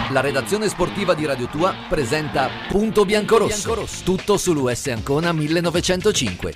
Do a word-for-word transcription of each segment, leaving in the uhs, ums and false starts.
La redazione sportiva di Radio Tua presenta Punto Biancorosso, tutto sull'U S Ancona millenovecentocinque.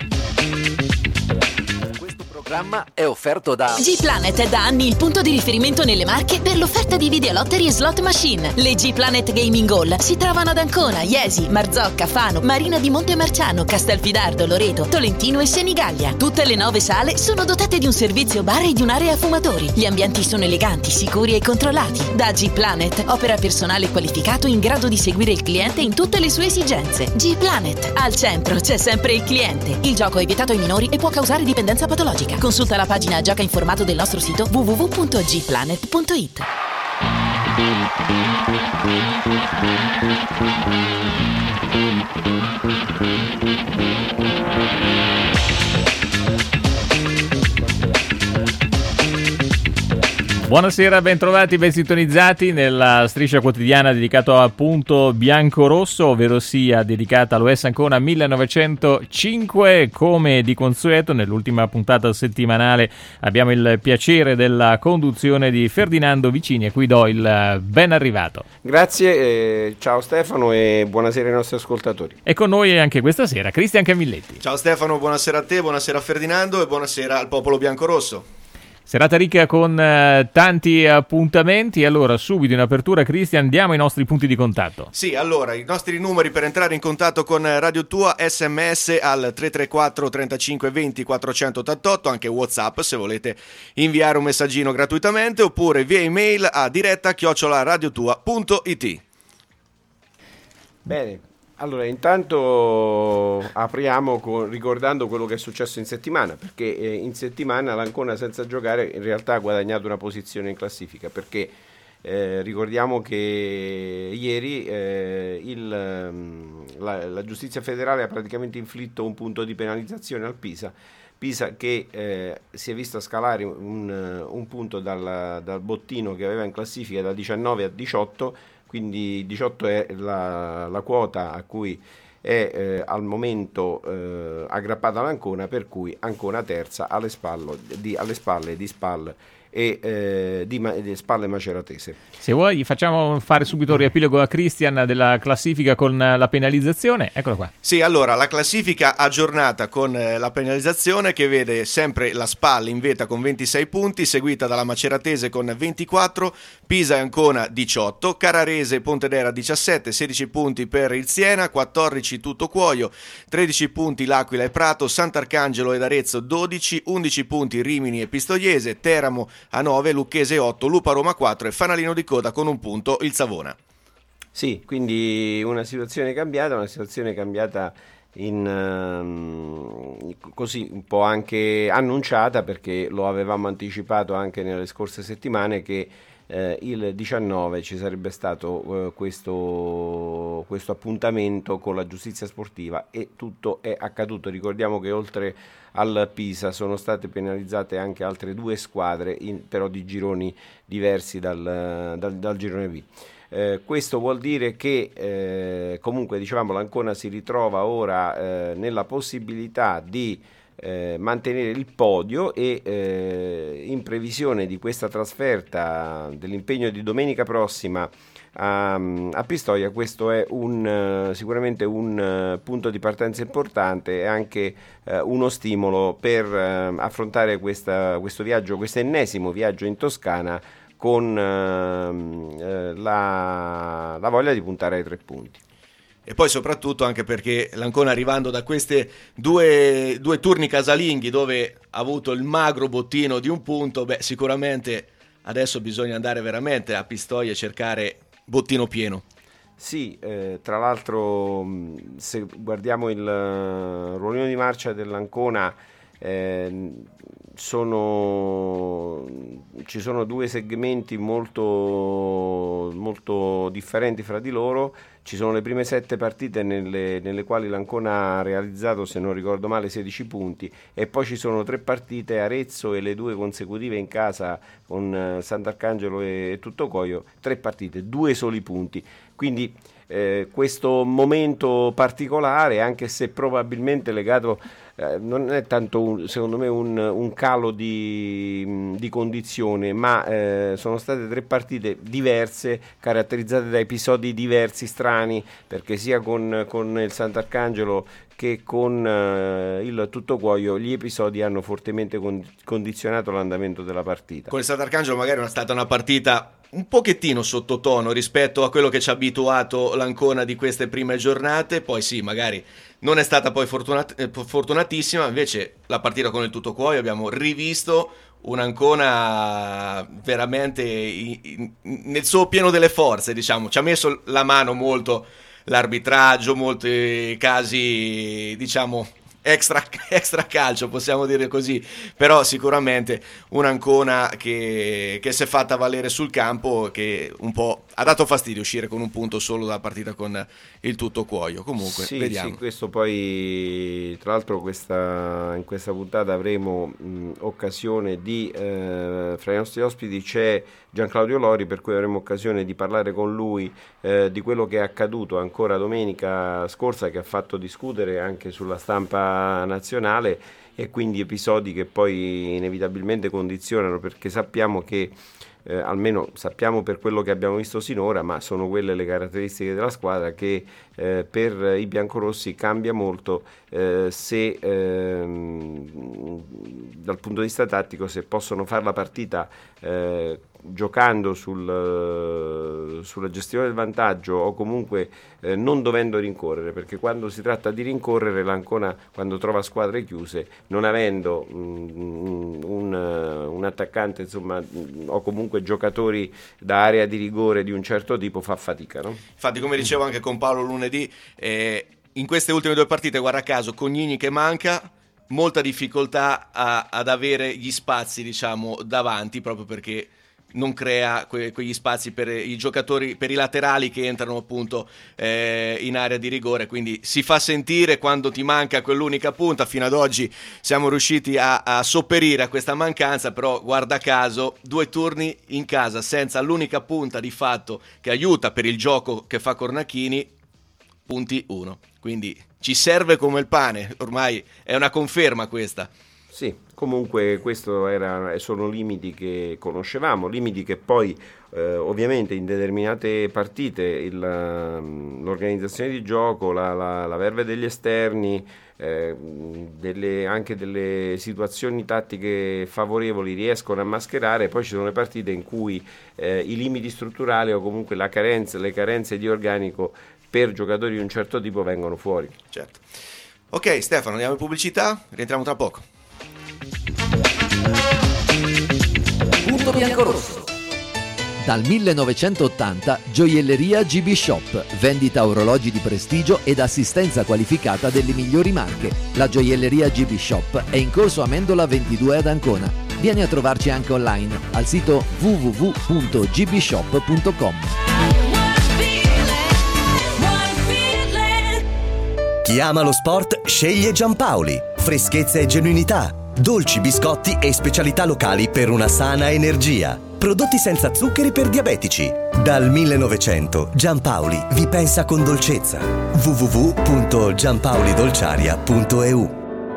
Questo programma è offerto da G-Planet è da anni il punto di riferimento nelle Marche per l'offerta di videolottery e slot machine. Le G-Planet Gaming Hall si trovano ad Ancona, Iesi, Marzocca, Fano, Marina di Montemarciano, Castelfidardo, Loreto, Tolentino e Senigallia. Tutte le nove sale sono dotate di un servizio bar e di un'area fumatori. Gli ambienti sono eleganti, sicuri e controllati. Da G-Planet opera personale qualificato in grado di seguire il cliente in tutte le sue esigenze. G-Planet, al centro c'è sempre il cliente. Il gioco è vietato ai minori e può causare dipendenza patologica. Consulta la pagina Gioca Informato del nostro sito w w w punto g planet punto i t. Buonasera, ben trovati, ben sintonizzati nella striscia quotidiana dedicata a Punto Biancorosso, ovvero sia dedicata all'U S Ancona millenovecentocinque. Come di consueto, nell'ultima puntata settimanale abbiamo il piacere della conduzione di Ferdinando Vicini, a cui do il ben arrivato. Grazie, eh, ciao Stefano e buonasera ai nostri ascoltatori. E con noi anche questa sera Cristian Camilletti. Ciao Stefano, buonasera a te, buonasera a Ferdinando e buonasera al popolo biancorosso. Serata ricca con uh, tanti appuntamenti. Allora, subito in apertura, Cristian, diamo i nostri punti di contatto. Sì, allora, i nostri numeri per entrare in contatto con Radio Tua: sms al tre tre quattro trentacinque venti quattrocentottantotto, anche WhatsApp se volete inviare un messaggino gratuitamente, oppure via email a diretta chiocciola radiotua punto it. Bene. Allora, intanto apriamo con, ricordando quello che è successo in settimana, perché eh, in settimana l'Ancona senza giocare in realtà ha guadagnato una posizione in classifica, perché eh, ricordiamo che ieri eh, il, la, la giustizia federale ha praticamente inflitto un punto di penalizzazione al Pisa, Pisa che eh, si è visto scalare un, un punto dal, dal bottino che aveva in classifica da diciannove a diciotto. Quindi diciotto è la, la quota a cui è eh, al momento eh, aggrappata l'Ancona, per cui Ancona terza alle spalle di, alle spalle di Spal e eh, di, di Spalle Maceratese. Se vuoi facciamo fare subito un riepilogo a Cristian della classifica con la penalizzazione. Eccolo qua. Sì, allora la classifica aggiornata con la penalizzazione che vede sempre la Spal in vetta con ventisei punti, seguita dalla Maceratese con ventiquattro, Pisa e Ancona diciotto, Carrarese e Pontedera diciassette, sedici punti per il Siena, quattordici Tuttocuoio, tredici punti l'Aquila e Prato, Sant'Arcangelo ed Arezzo dodici, undici punti Rimini e Pistoiese, Teramo a nove, Lucchese otto, Lupa Roma quattro e fanalino di coda con un punto il Savona. Sì, quindi una situazione cambiata, una situazione cambiata in um, così un po' anche annunciata, perché lo avevamo anticipato anche nelle scorse settimane che eh, il diciannove ci sarebbe stato eh, questo, questo appuntamento con la giustizia sportiva e tutto è accaduto. Ricordiamo che oltre al Pisa sono state penalizzate anche altre due squadre, in, però di gironi diversi dal, dal, dal girone B. Eh, questo vuol dire che eh, comunque dicevamo l'Ancona si ritrova ora eh, nella possibilità di eh, mantenere il podio e eh, in previsione di questa trasferta, dell'impegno di domenica prossima a, a Pistoia, questo è un, sicuramente un punto di partenza importante e anche eh, uno stimolo per eh, affrontare questa, questo viaggio, questo ennesimo viaggio in Toscana con eh, la, la voglia di puntare ai tre punti. E poi soprattutto anche perché l'Ancona, arrivando da queste due, due turni casalinghi dove ha avuto il magro bottino di un punto, beh, sicuramente adesso bisogna andare veramente a Pistoia e cercare bottino pieno. Sì, eh, tra l'altro se guardiamo il uh, ruolino di marcia dell'Ancona, eh, sono, ci sono due segmenti molto, molto differenti fra di loro. Ci sono le prime sette partite nelle, nelle quali l'Ancona ha realizzato, se non ricordo male, sedici punti, e poi ci sono tre partite, Arezzo e le due consecutive in casa con eh, Sant'Arcangelo e, e Tuttocuoio, tre partite, due soli punti. Quindi eh, questo momento particolare, anche se probabilmente legato eh, non è tanto un, secondo me un, un calo di, di condizione, ma eh, sono state tre partite diverse, caratterizzate da episodi diversi, strani, perché sia con, con il Sant'Arcangelo che con uh, il Tuttocuoio gli episodi hanno fortemente con- condizionato l'andamento della partita. Con il Sant'Arcangelo magari è stata una partita un pochettino sottotono rispetto a quello che ci ha abituato l'Ancona di queste prime giornate, poi sì, magari non è stata poi fortunat- eh, fortunatissima, invece la partita con il Tuttocuoio abbiamo rivisto un'Ancona veramente in, in, nel suo pieno delle forze, diciamo, ci ha messo la mano molto l'arbitraggio, molti casi diciamo extra, extra calcio, possiamo dire così, però sicuramente un'Ancona che, che si è fatta valere sul campo, che un po' ha dato fastidio uscire con un punto solo dalla partita con il Tuttocuoio. Comunque sì, vediamo. Sì, questo poi tra l'altro questa, in questa puntata avremo mh, occasione di eh, fra i nostri ospiti c'è Gianclaudio Lori, per cui avremo occasione di parlare con lui eh, di quello che è accaduto ancora domenica scorsa, che ha fatto discutere anche sulla stampa nazionale, e quindi episodi che poi inevitabilmente condizionano, perché sappiamo che eh, almeno sappiamo per quello che abbiamo visto sinora, ma sono quelle le caratteristiche della squadra, che eh, per i biancorossi cambia molto eh, se ehm, dal punto di vista tattico, se possono fare la partita eh, giocando sul, sulla gestione del vantaggio, o comunque eh, non dovendo rincorrere, perché quando si tratta di rincorrere l'Ancona, quando trova squadre chiuse, non avendo mm, un, un attaccante insomma, o comunque giocatori da area di rigore di un certo tipo, fa fatica, no? Infatti, come dicevo anche con Paolo lunedì, eh, in queste ultime due partite, guarda caso, Cognini che manca, molta difficoltà a, ad avere gli spazi, diciamo, davanti, proprio perché non crea que- quegli spazi per i giocatori, per i laterali che entrano appunto eh, in area di rigore, quindi si fa sentire quando ti manca quell'unica punta. Fino ad oggi siamo riusciti a, a sopperire a questa mancanza, però guarda caso due turni in casa senza l'unica punta di fatto che aiuta per il gioco che fa Cornacchini, punti uno, quindi ci serve come il pane, ormai è una conferma questa. Sì, comunque questo era, sono limiti che conoscevamo, limiti che poi eh, ovviamente in determinate partite il, l'organizzazione di gioco, la, la, la verve degli esterni, eh, delle, anche delle situazioni tattiche favorevoli riescono a mascherare. Poi ci sono le partite in cui eh, i limiti strutturali o comunque la carenza, le carenze di organico per giocatori di un certo tipo vengono fuori. Certo. Ok Stefano, andiamo in pubblicità, rientriamo tra poco. Punto biancorosso. Dal millenovecentottanta Gioielleria G B Shop, vendita orologi di prestigio ed assistenza qualificata delle migliori marche. La Gioielleria G B Shop è in corso Amendola ventidue ad Ancona. Vieni a trovarci anche online al sito w w w punto g b shop punto com. Chi ama lo sport sceglie Giampaoli. Freschezza e genuinità. Dolci, biscotti e specialità locali per una sana energia. Prodotti senza zuccheri per diabetici. Dal millenovecento Giampaoli vi pensa con dolcezza. w w w punto giampaolidolciaria punto e u.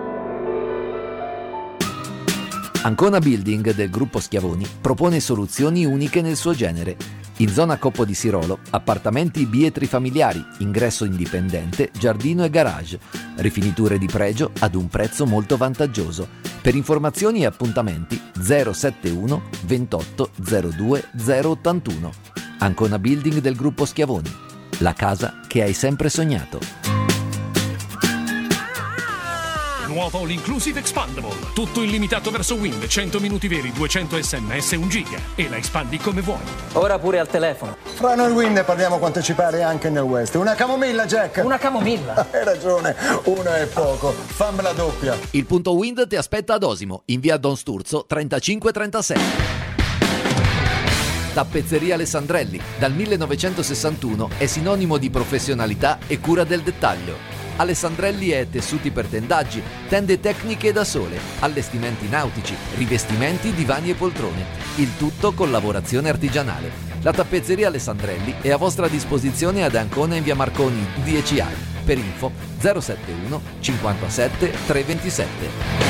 Ancona Building del gruppo Schiavoni propone soluzioni uniche nel suo genere. In zona Coppo di Sirolo, appartamenti bietri familiari, ingresso indipendente, giardino e garage. Rifiniture di pregio ad un prezzo molto vantaggioso. Per informazioni e appuntamenti zero settantuno ventotto zero due zero ottantuno. Ancona Building del gruppo Schiavoni. La casa che hai sempre sognato. Nuovo All-Inclusive Expandable. Tutto illimitato verso Wind, cento minuti veri, duecento sms, un giga. E la espandi come vuoi. Ora pure al telefono. Fra noi Wind parliamo quanto ci pare anche nel West. Una camomilla, Jack. Una camomilla. Hai ragione, una è poco. Fammela doppia. Il punto Wind ti aspetta ad Osimo, in via Don Sturzo trentacinque trentasei. Tappezzeria Alessandrelli, dal millenovecentosessantuno è sinonimo di professionalità e cura del dettaglio. Alessandrelli è tessuti per tendaggi, tende tecniche da sole, allestimenti nautici, rivestimenti, divani e poltrone. Il tutto con lavorazione artigianale. La tappezzeria Alessandrelli è a vostra disposizione ad Ancona in via Marconi dieci A. Per info zero sette uno cinquantasette trecentoventisette.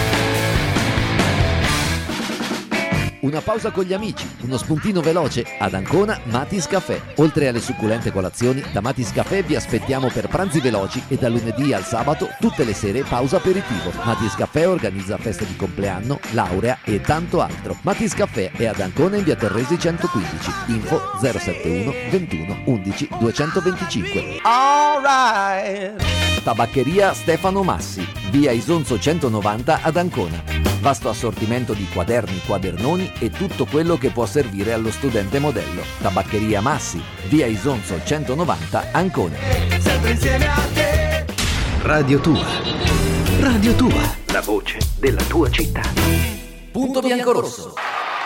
Una pausa con gli amici, uno spuntino veloce, ad Ancona Matis Caffè. Oltre alle succulente colazioni, da Matis Caffè vi aspettiamo per pranzi veloci e da lunedì al sabato tutte le sere pausa aperitivo. Matis Caffè organizza feste di compleanno, laurea e tanto altro. Matis Caffè è ad Ancona in via Torresi centoquindici. Info zero sette uno ventuno undici duecentoventicinque. All right. Tabaccheria Stefano Massi, via Isonzo centonovanta ad Ancona. Vasto assortimento di quaderni, quadernoni e tutto quello che può servire allo studente modello. Tabaccheria Massi, via Isonzo centonovanta, Ancona. Sempre insieme a te. Radio Tua. Radio Tua. La voce della tua città. Punto biancorosso.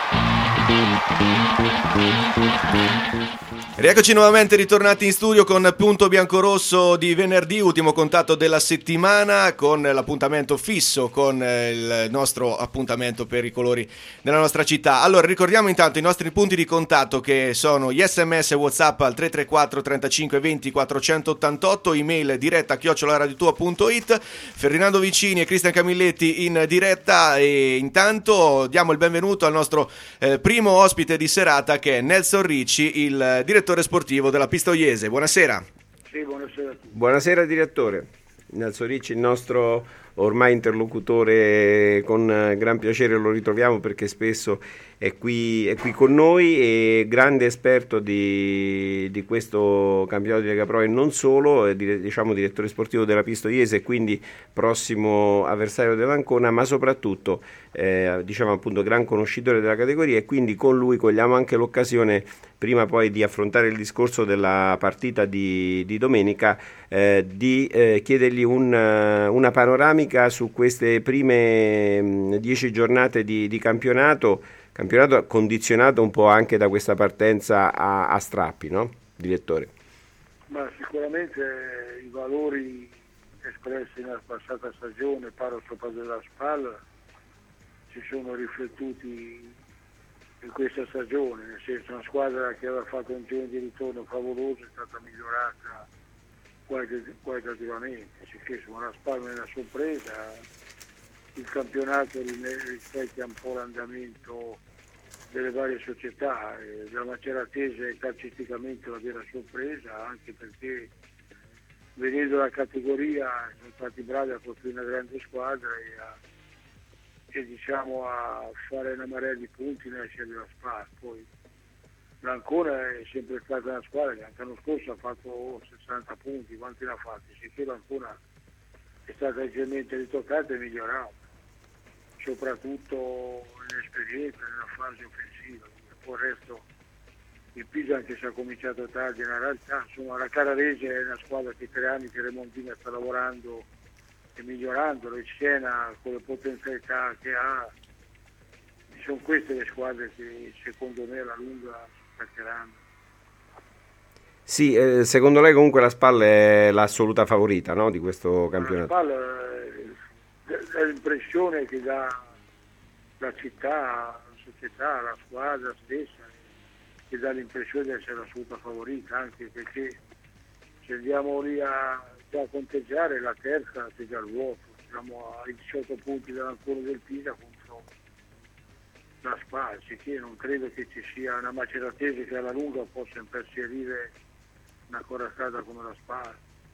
Rieccoci nuovamente ritornati in studio con Punto Biancorosso di venerdì, ultimo contatto della settimana, con l'appuntamento fisso, con il nostro appuntamento per i colori della nostra città. Allora, ricordiamo intanto i nostri punti di contatto, che sono gli sms e WhatsApp al tre tre quattro trentacinque venti quattrocentottantotto, email diretta chiocciola radiotua punto it, Ferdinando Vicini e Cristian Camilletti in diretta. E intanto diamo il benvenuto al nostro eh, primo ospite di serata, che è Nelson Ricci, il direttore sportivo della Pistoiese. Buonasera. Sì, buonasera a tutti. Buonasera direttore. Nelson Ricci, il nostro ormai interlocutore, con gran piacere lo ritroviamo perché spesso è qui, è qui con noi, e grande esperto di, di questo campionato di Lega Pro e non solo, è, diciamo direttore sportivo della Pistoiese e quindi prossimo avversario dell'Ancona, ma soprattutto eh, diciamo appunto gran conoscitore della categoria, e quindi con lui cogliamo anche l'occasione, prima poi di affrontare il discorso della partita di, di domenica, eh, di eh, chiedergli un, una panoramica su queste prime mh, dieci giornate di, di campionato, campionato condizionato un po' anche da questa partenza a, a strappi, no, direttore? Ma sicuramente i valori espressi nella passata stagione, parlo sopra della spalla, si sono riflettuti in questa stagione, nel senso una squadra che aveva fatto un giro di ritorno favoloso è stata migliorata qualitativamente, sicché su una spalla è una sorpresa, il campionato rispecchia un po' l'andamento delle varie società, la Maceratese è calcisticamente la vera sorpresa, anche perché vedendo la categoria sono stati bravi a costruire una grande squadra e a e diciamo a fare una marea di punti nella scia della Spa. Poi l'Ancona è sempre stata una squadra che anche l'anno scorso ha fatto sessanta punti, quanti ne ha fatti? Sicché l'Ancona è stata leggermente ritoccata e migliorata, soprattutto nell'esperienza, nella fase offensiva. Poi il resto, il Pisa, anche se ha cominciato tardi, nella realtà insomma la Carrarese è una squadra che tre anni che Remondina sta lavorando e migliorandolo, il Siena con le potenzialità che ha. Sono queste le squadre che secondo me alla lunga spaccheranno. Sì, eh, secondo lei comunque la Spal è l'assoluta favorita, no, di questo campionato? La Spal è l'impressione che dà la città, la società, la squadra stessa, che dà l'impressione di essere l'assoluta favorita, anche perché se andiamo lì a da conteggiare, la terza è già al vuoto, siamo ai diciotto punti dall'Ancona del Pisa contro la Spal, che non credo che ci sia una Maceratese che alla lunga possa imperserire una corazzata come la Spal.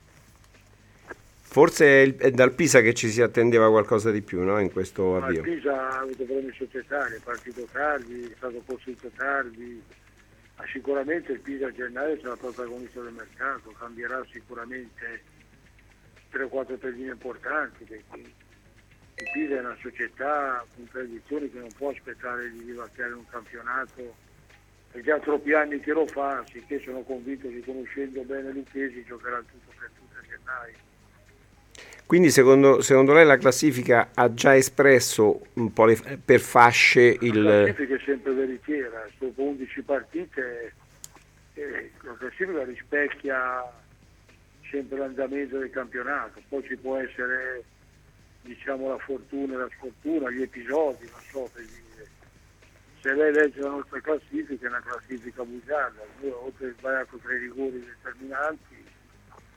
Forse è dal Pisa che ci si attendeva qualcosa di più, no, in questo avvio. Ma il Pisa ha avuto problemi societari, è partito tardi, è stato costruito tardi. Ma sicuramente il Pisa a gennaio sarà protagonista del mercato, cambierà sicuramente tre o quattro pedine importanti, perché il Pisa è una società con tradizioni che non può aspettare di vivacchiare un campionato, è già troppi anni che lo fa, sicché sono convinto che conoscendo bene Lucchesi giocherà tutto per tutto a gennaio. Quindi secondo, secondo lei la classifica ha già espresso un po' le, per fasce il... La classifica è sempre veritiera, dopo undici partite eh, la classifica rispecchia sempre l'andamento del campionato, poi ci può essere diciamo la fortuna e la sfortuna, gli episodi, non so per dire. Se lei legge la nostra classifica è una classifica bugiarda, noi oltre che sbagliato tre rigori determinanti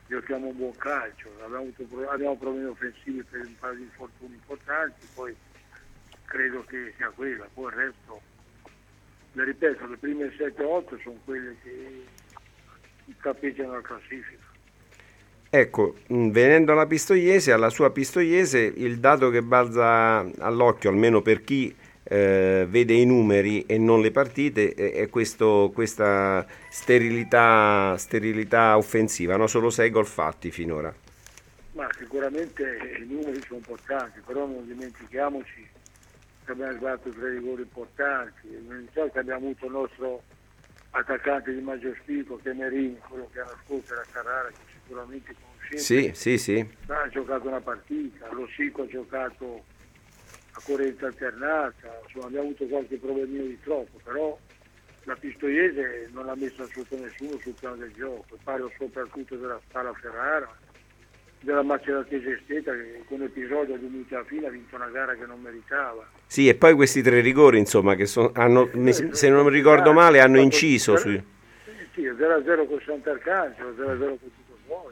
giochiamo un buon calcio, abbiamo, avuto, abbiamo problemi offensivi per un paio di infortuni importanti, poi credo che sia quella, poi il resto, le ripeto, le prime sette otto sono quelle che capeggiano la classifica. Ecco, venendo alla Pistoiese, alla sua Pistoiese, il dato che balza all'occhio, almeno per chi eh, vede i numeri e non le partite, è, è questo, questa sterilità, sterilità offensiva, no? Solo sei gol fatti finora. Ma sicuramente i numeri sono importanti, però non dimentichiamoci che abbiamo sbagliato tre rigori importanti, non so che abbiamo avuto il nostro attaccante di maggior spicco, che è Merini, quello che l'anno scorso era Carrara, che sicuramente conoscete. Sì, sì, sì. Ha giocato una partita, lo Sico ha giocato a correnza alternata, insomma abbiamo avuto qualche problemino di troppo, però la Pistoiese non l'ha messa sotto nessuno sul piano del gioco, parlo soprattutto della Spalla Ferrara, della Maceratese Steta, che con episodio di unità fine ha vinto una gara che non meritava. Sì, e poi questi tre rigori, insomma, che sono, hanno, se non mi ricordo male, hanno inciso sui... Sì, zero a zero con Sant'Arcangelo, zero a zero con tutto fuori.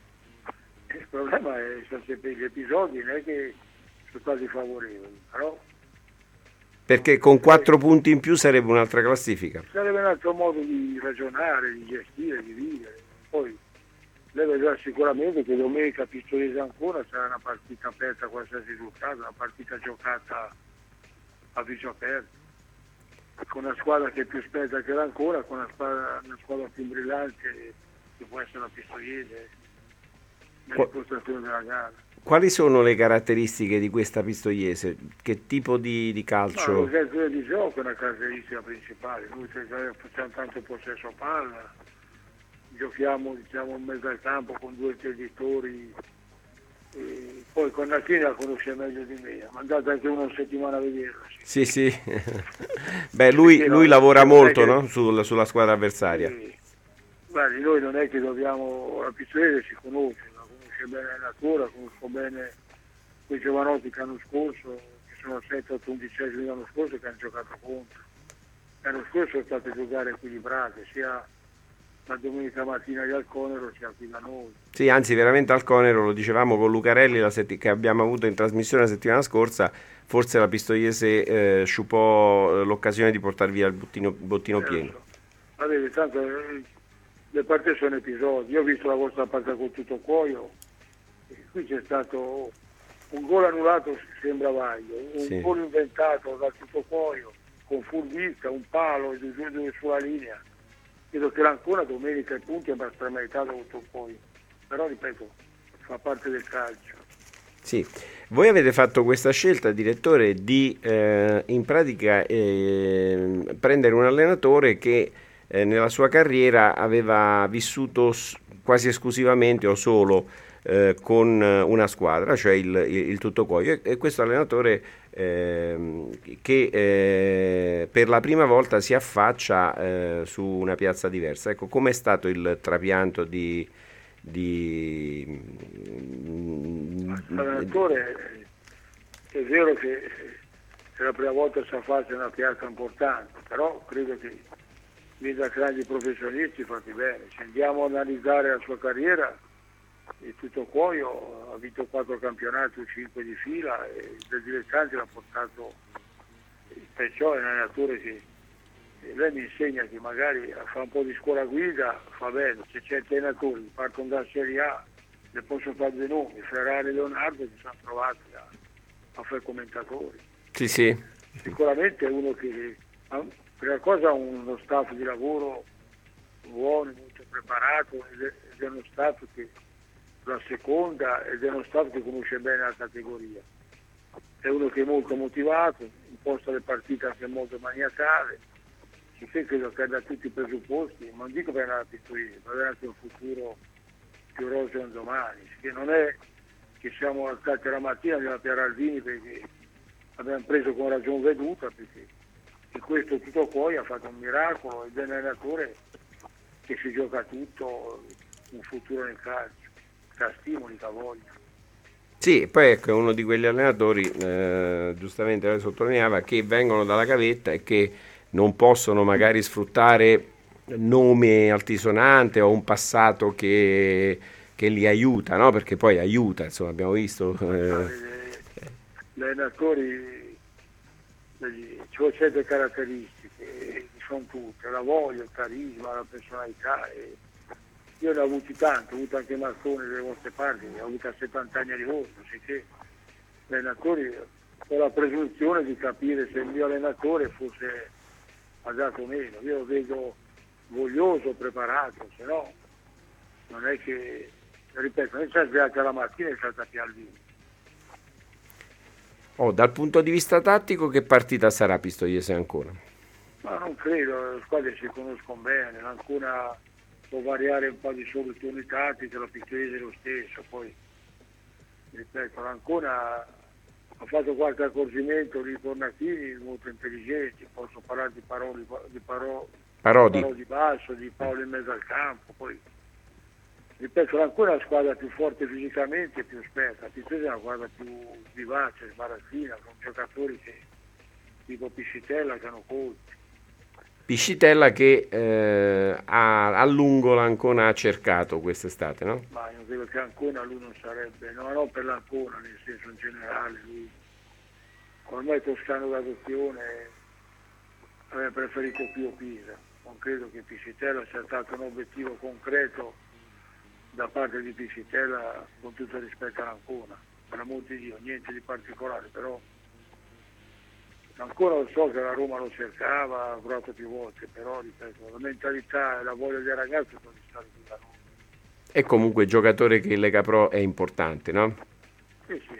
Il problema è sempre gli episodi, non è che sono stati favorevoli, però... Perché con quattro punti in più sarebbe un'altra classifica. Sarebbe un altro modo di ragionare, di gestire, di vivere. Poi lei vedrà sicuramente che domenica Pistoiese ancora sarà una partita aperta a qualsiasi risultato, una partita giocata a viso aperto, con una squadra che è più esperta che l'Ancona, con una squadra, una squadra più brillante che può essere la Pistoiese nell'impostazione della gara. Quali sono le caratteristiche di questa Pistoiese? Che tipo di, di calcio? No, l'organizzazione di gioco è una caratteristica principale, noi facciamo tanto possesso palla, giochiamo diciamo in mezzo al campo con due interditori, e poi con Natini la conosce meglio di me, ha mandato anche una settimana a vederla. Sì, sì, sì. Beh, lui, lui lavora molto, che... no? Sul, sulla squadra avversaria. Sì. Guardi, noi non è che dobbiamo, la Pistoiese si conosce, la conosce bene la natura, conosco bene quei giovanotti che l'anno scorso, che sono sette otto undicesimi l'anno scorso, che hanno giocato contro. L'anno scorso sono state giocare equilibrate, sia la domenica mattina al Conero sia qui da noi. Sì, anzi veramente al Conero, lo dicevamo con Lucarelli la setti- che abbiamo avuto in trasmissione la settimana scorsa, forse la Pistoiese eh, sciupò l'occasione di portare via il bottino, bottino eh, pieno. So. Vabbè, tanto eh, le partite sono episodi, io ho visto la vostra partita con tutto cuoio, qui c'è stato un gol annullato, sembra Vaglio, un sì. gol inventato da tutto cuoio, con furbista, un palo e due, due sulla linea. Credo che l'Ancona domenica i punti abbia strameritato tutto poi, però ripeto, fa parte del calcio. Sì, voi avete fatto questa scelta, direttore, di eh, in pratica eh, prendere un allenatore che eh, nella sua carriera aveva vissuto s- quasi esclusivamente o solo eh, con una squadra, cioè il, il, il Tuttocuoio, e, e questo allenatore eh, che eh, per la prima volta si affaccia eh, su una piazza diversa. Ecco, com'è stato il trapianto di... di l'allenatore è vero che è la prima volta si affaccia in una piazza importante, però credo che da grandi professionisti fatti bene. Se andiamo ad analizzare la sua carriera, il Tuttocuoio ha vinto quattro campionati o cinque di fila e del dilettante l'ha portato, perciò è un allenatore che lei mi insegna che magari a fare un po' di scuola guida fa bene, c'è certi allenatori che partono dalla Serie A, ne posso fare dei nomi, Ferrari e Leonardo che sono trovati a, a fare commentatori. Sì, sì. Sicuramente è uno che ha, prima cosa ha uno staff di lavoro buono, molto preparato ed è, ed è uno staff che la seconda ed è uno staff che conosce bene la categoria. È uno che è molto motivato, imposta le partite anche molto maniacale, che credo che abbia tutti i presupposti, non dico per andare a Pistoiese, per avere anche un futuro più roseo un domani, che non è che siamo alzati la mattina nella Pieraldini perché abbiamo preso con ragione veduta, perché in questo Tuttocuoio ha fatto un miracolo ed è un allenatore che si gioca tutto un futuro nel calcio, che ha stimoli, che ha voglia. Sì, poi ecco, è uno di quegli allenatori, eh, giustamente lei sottolineava, che vengono dalla gavetta e che non possono magari sfruttare nome altisonante o un passato che che li aiuta, no? Perché poi aiuta, insomma, abbiamo visto. Eh. Gli allenatori ci certe caratteristiche, sono tutte, la voglia, il carisma, la personalità. E io ne ho avuti tanti, ho avuto anche Marconi delle vostre parti, ho avuto a settanta anni di voto, sicché gli allenatori ho la presunzione di capire se il mio allenatore fosse adatto o meno. Io lo vedo voglioso, preparato, se no non è che, ripeto, non c'è svegliata la mattina e salta più al vino. Oh, dal punto di vista tattico, che partita sarà Pistoiese Ancona? Ma non credo, le squadre si conoscono bene, Ancona può variare un po' di soluzioni tattiche, la Pistoiese lo stesso, poi ripeto, Ancona ha fatto qualche accorgimento di Cornacchini molto intelligenti, posso parlare di parole di, paro, Parodi. di, Parodi di basso, di Paolo in mezzo al campo, poi ripeto, Ancona è una squadra più forte fisicamente e più esperta, Pistoiese è una squadra più vivace, sbarazzina, con giocatori che, tipo Piscitella, che hanno colpi. Piscitella che eh, ha, a lungo l'Ancona ha cercato quest'estate, no? Ma io credo che Ancona lui non sarebbe, no, non per l'Ancona, nel senso in generale, lui ormai toscano d'adozione avrebbe preferito più Pisa, non credo che Piscitella sia stato un obiettivo concreto da parte di Piscitella, con tutto il rispetto all'Ancona, per amor di Dio, niente di particolare, però ancora lo so che la Roma lo cercava, ha provato più volte, però ripeto, la mentalità e la voglia del ragazzo sono stati qui da Roma. E comunque il giocatore che in Lega Pro è importante, no? Sì, sì.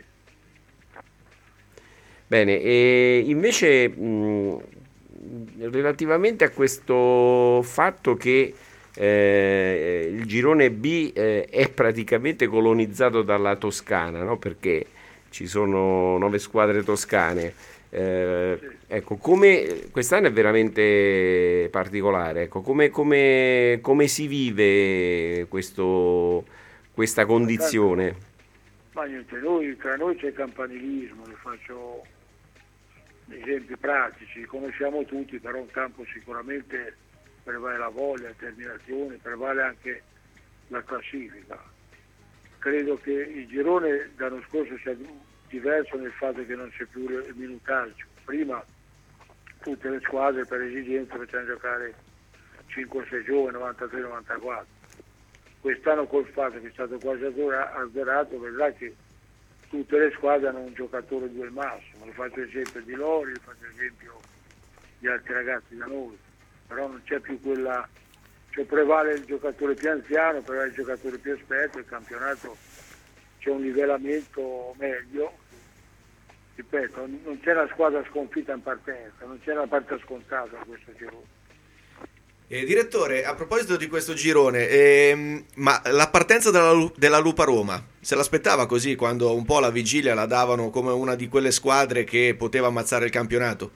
Bene, e invece mh, relativamente a questo fatto che eh, il girone B eh, è praticamente colonizzato dalla Toscana, no? Perché ci sono nove squadre toscane. Eh, ecco, come quest'anno è veramente particolare, ecco, come, come, come si vive questo, questa condizione? Ma niente, noi, tra noi c'è campanilismo, vi faccio esempi pratici, conosciamo tutti, però un campo sicuramente prevale la voglia, la determinazione, prevale anche la classifica. Credo che il girone l'anno scorso sia diverso nel fatto che non c'è più il minutaggio. Prima tutte le squadre per esigenza facevano giocare cinque sei giorni, novantatré novantaquattro. Quest'anno col fatto che è stato quasi azzerato, vedrà che tutte le squadre hanno un giocatore due al massimo. Le faccio esempio di Lori, le faccio esempio di altri ragazzi da noi, però non c'è più quella, cioè prevale il giocatore più anziano, prevale il giocatore più esperto, il campionato c'è un livellamento meglio. Ripeto, non c'è una squadra sconfitta in partenza, non c'è una partita scontata in questo girone. Eh, direttore, a proposito di questo girone, ehm, ma la partenza della, della Lupa Roma, se l'aspettava così quando un po' la vigilia la davano come una di quelle squadre che poteva ammazzare il campionato?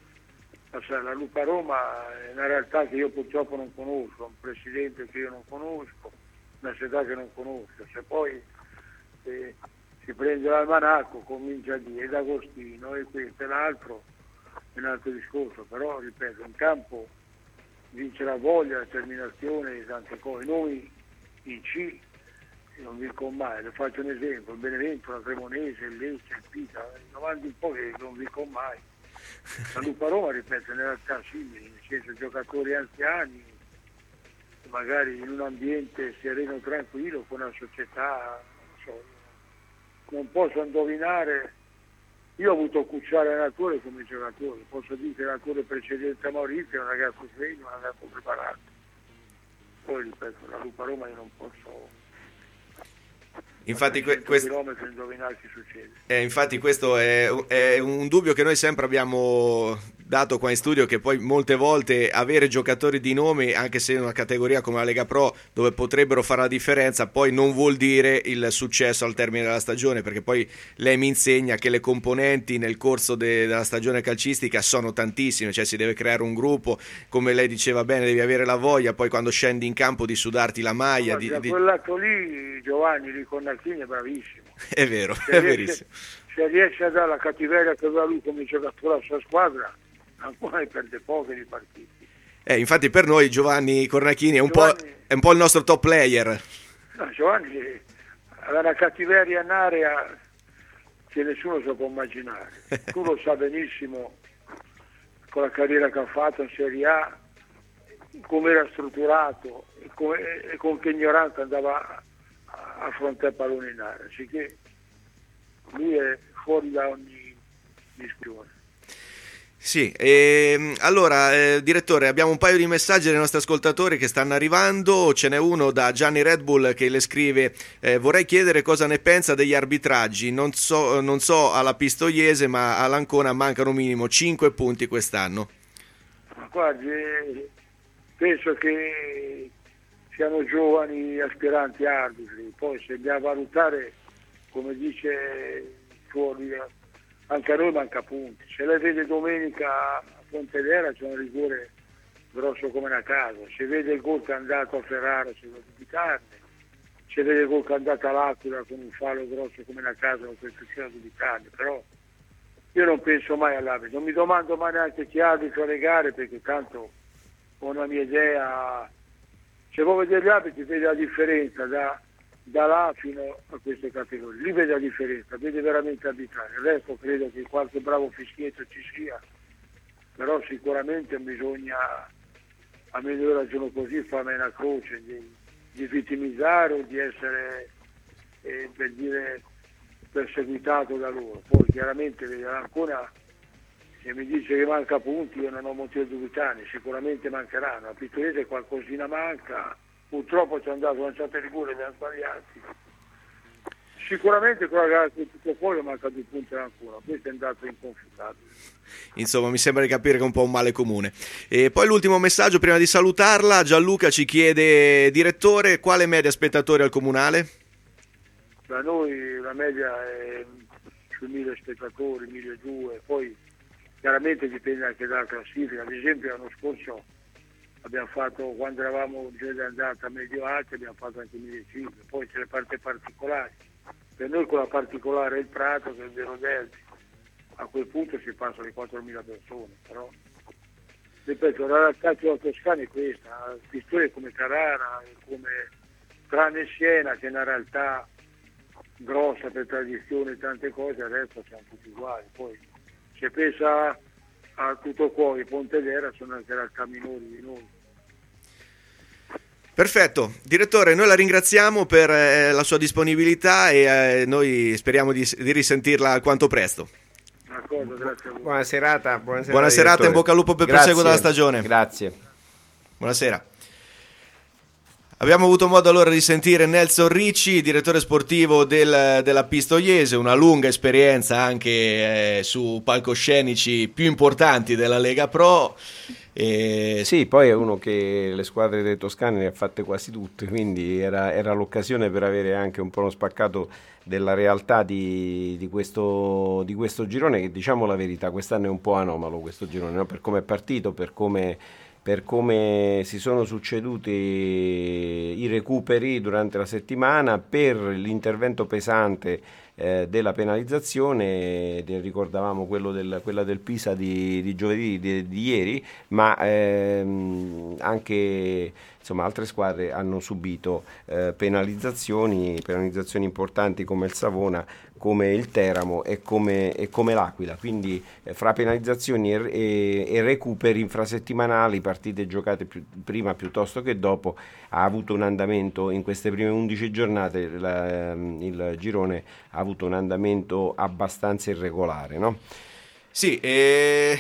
La Lupa Roma è una realtà che io purtroppo non conosco, un presidente che io non conosco, una società che non conosco. Se poi eh, si prende l'almanacco, comincia a dire D'Agostino e questo e l'altro, è un altro discorso, però ripeto, in campo vince la voglia, la determinazione e tante cose. Noi in C non vincono mai, le faccio un esempio, il Benevento, la Cremonese, il Lecce, il Pisa, avanti un po' che non vincono mai. La Lupa Roma, ripeto, in realtà simili, nel senso giocatori anziani, magari in un ambiente sereno, tranquillo, con una società, non so, non posso indovinare. Io ho avuto Cucciari allenatore come giocatore, posso dire che l'allenatore precedente a Maurizio è un ragazzo sveglia, un ragazzo preparato. Poi ripeto, la Lupa Roma io non posso infatti que- quest- chilometri indovinare che succede. Eh, infatti questo è, è un dubbio che noi sempre abbiamo dato qua in studio, che poi molte volte avere giocatori di nome, anche se in una categoria come la Lega Pro dove potrebbero fare la differenza, poi non vuol dire il successo al termine della stagione, perché poi lei mi insegna che le componenti nel corso de- della stagione calcistica sono tantissime, cioè si deve creare un gruppo, come lei diceva bene, devi avere la voglia poi quando scendi in campo di sudarti la maglia. Guarda, di, di... quel lato lì Giovanni lì con Narchini è bravissimo, è vero, se è riesce, verissimo, se riesce a dare la cattiveria che aveva lui come giocatore alla sua squadra, ancora ne perde poche di partiti. Eh, infatti per noi Giovanni Cornacchini è un, Giovanni... po', è un po' il nostro top player. No, Giovanni aveva una cattiveria in area che nessuno si può immaginare. Tu lo sai benissimo, con la carriera che ha fatto in Serie A, come era strutturato e, come, e con che ignoranza andava a, a affrontare il pallone in area. Sicché lui è fuori da ogni discussione. Sì, ehm, allora eh, direttore, abbiamo un paio di messaggi dei nostri ascoltatori che stanno arrivando. Ce n'è uno da Gianni Red Bull che le scrive: eh, vorrei chiedere cosa ne pensa degli arbitraggi, non so, non so alla Pistoiese, ma all'Ancona mancano minimo cinque punti quest'anno. Ma guardi, penso che siano giovani aspiranti arbitri, poi se andiamo a valutare, come dice fuori, anche a noi manca punti. Se lei vede domenica a Pontedera c'è un rigore grosso come una casa, se vede il gol che è andato a Ferrara c'è da dubitarne, se vede il gol che è andato all'Aquila con un fallo grosso come una casa non penso sia da dubitarne, però io non penso mai all'arbitro, non mi domando mai neanche chi arbitra le gare, perché tanto ho una mia idea. Se vuoi vedere gli arbitri vede la differenza da da là fino a queste categorie, lì vede la differenza, vede veramente arbitrare. Il resto credo che qualche bravo fischietto ci sia, però sicuramente bisogna, a me io ragiono così, farmi una croce di, di vittimizzare o di essere eh, per dire perseguitato da loro. Poi chiaramente vedrà ancora, se mi dice che manca punti io non ho motivo di dubitarne, sicuramente mancheranno. A Pistoiese qualcosina manca, purtroppo ci è andato lanciato il rigore, li hanno sbagliati. Sicuramente con la gara di tutto fuori manca due punti ancora, questo è un dato inconfutabile. Insomma, mi sembra di capire che è un po' un male comune. E poi l'ultimo messaggio prima di salutarla, Gianluca ci chiede: direttore, quale media spettatori al comunale? Da noi la media è sui mille spettatori, milleduecento, poi chiaramente dipende anche dalla classifica. Ad esempio l'anno scorso abbiamo fatto, quando eravamo in giro di andata medio alti, abbiamo fatto anche millecinquecento, poi c'è le parti particolari. Per noi quella particolare è il Prato, che è il vero derby. A quel punto si passa alle quattromila persone, però ripeto, la realtà della Toscana è questa, Pistoia è come Carrara, è come, tranne Siena che è una realtà grossa per tradizione e tante cose, adesso siamo tutti uguali. Poi se pensa a tutto cuore, Pontedera sono anche realtà minori di noi. Perfetto, direttore, noi la ringraziamo per eh, la sua disponibilità e eh, noi speriamo di, di risentirla alquanto presto. D'accordo, grazie a voi. Buona serata, buona serata, buona serata, in bocca al lupo per il proseguo della stagione. Grazie. Buonasera. Abbiamo avuto modo allora di sentire Nelson Ricci, direttore sportivo del, della Pistoiese, una lunga esperienza anche eh, su palcoscenici più importanti della Lega Pro. E... Sì, poi è uno che le squadre delle Toscane ne ha fatte quasi tutte, quindi era, era l'occasione per avere anche un po' uno spaccato della realtà di, di, questo, di questo girone, che diciamo la verità, quest'anno è un po' anomalo questo girone, no? Per come è partito, per come... per come si sono succeduti i recuperi durante la settimana, per l'intervento pesante eh, della penalizzazione, de, ricordavamo quello del, quella del Pisa di, di giovedì di, di ieri, ma ehm, anche insomma altre squadre hanno subito eh, penalizzazioni, penalizzazioni importanti come il Savona, come il Teramo e come, e come l'Aquila, quindi eh, fra penalizzazioni e, e, e recuperi infrasettimanali, partite giocate più, prima piuttosto che dopo, ha avuto un andamento in queste prime undici giornate, la, il girone ha avuto un andamento abbastanza irregolare, no? Sì, e...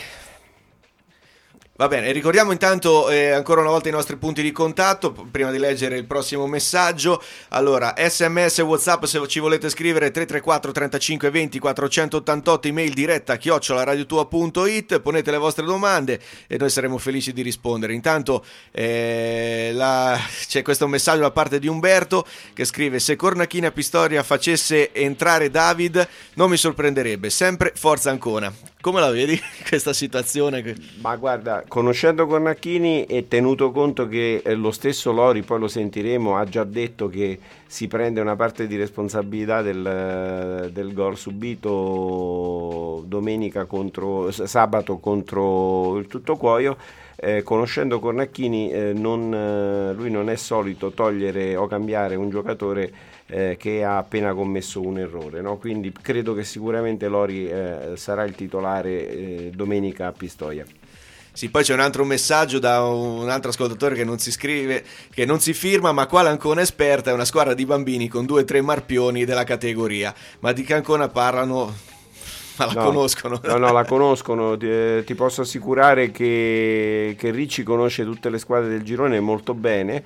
Va bene, ricordiamo intanto eh, ancora una volta i nostri punti di contatto prima di leggere il prossimo messaggio. Allora, sms e WhatsApp se ci volete scrivere, tre tre quattro trentacinque venti quattrocentottantotto, email diretta chiocciola radiotua punto it, ponete le vostre domande e noi saremo felici di rispondere. Intanto eh, la... c'è questo messaggio da parte di Umberto che scrive: se Cornacchini a Pistoia facesse entrare David non mi sorprenderebbe, sempre forza Ancona. Come la vedi questa situazione? Ma guarda, conoscendo Cornacchini e tenuto conto che eh, lo stesso Lori, poi lo sentiremo, ha già detto che si prende una parte di responsabilità del, del gol subito domenica contro sabato contro il Tuttocuoio, eh, conoscendo Cornacchini eh, non, eh, lui non è solito togliere o cambiare un giocatore eh, che ha appena commesso un errore, no? Quindi credo che sicuramente Lori eh, sarà il titolare eh, domenica a Pistoia. Sì, poi c'è un altro messaggio da un altro ascoltatore che non si scrive, che non si firma, ma qua l'Ancona Esperta è una squadra di bambini con due o tre marpioni della categoria, ma di che Ancona parlano? Ma la no, conoscono? No, no, la conoscono, ti, ti posso assicurare che, che Ricci conosce tutte le squadre del girone molto bene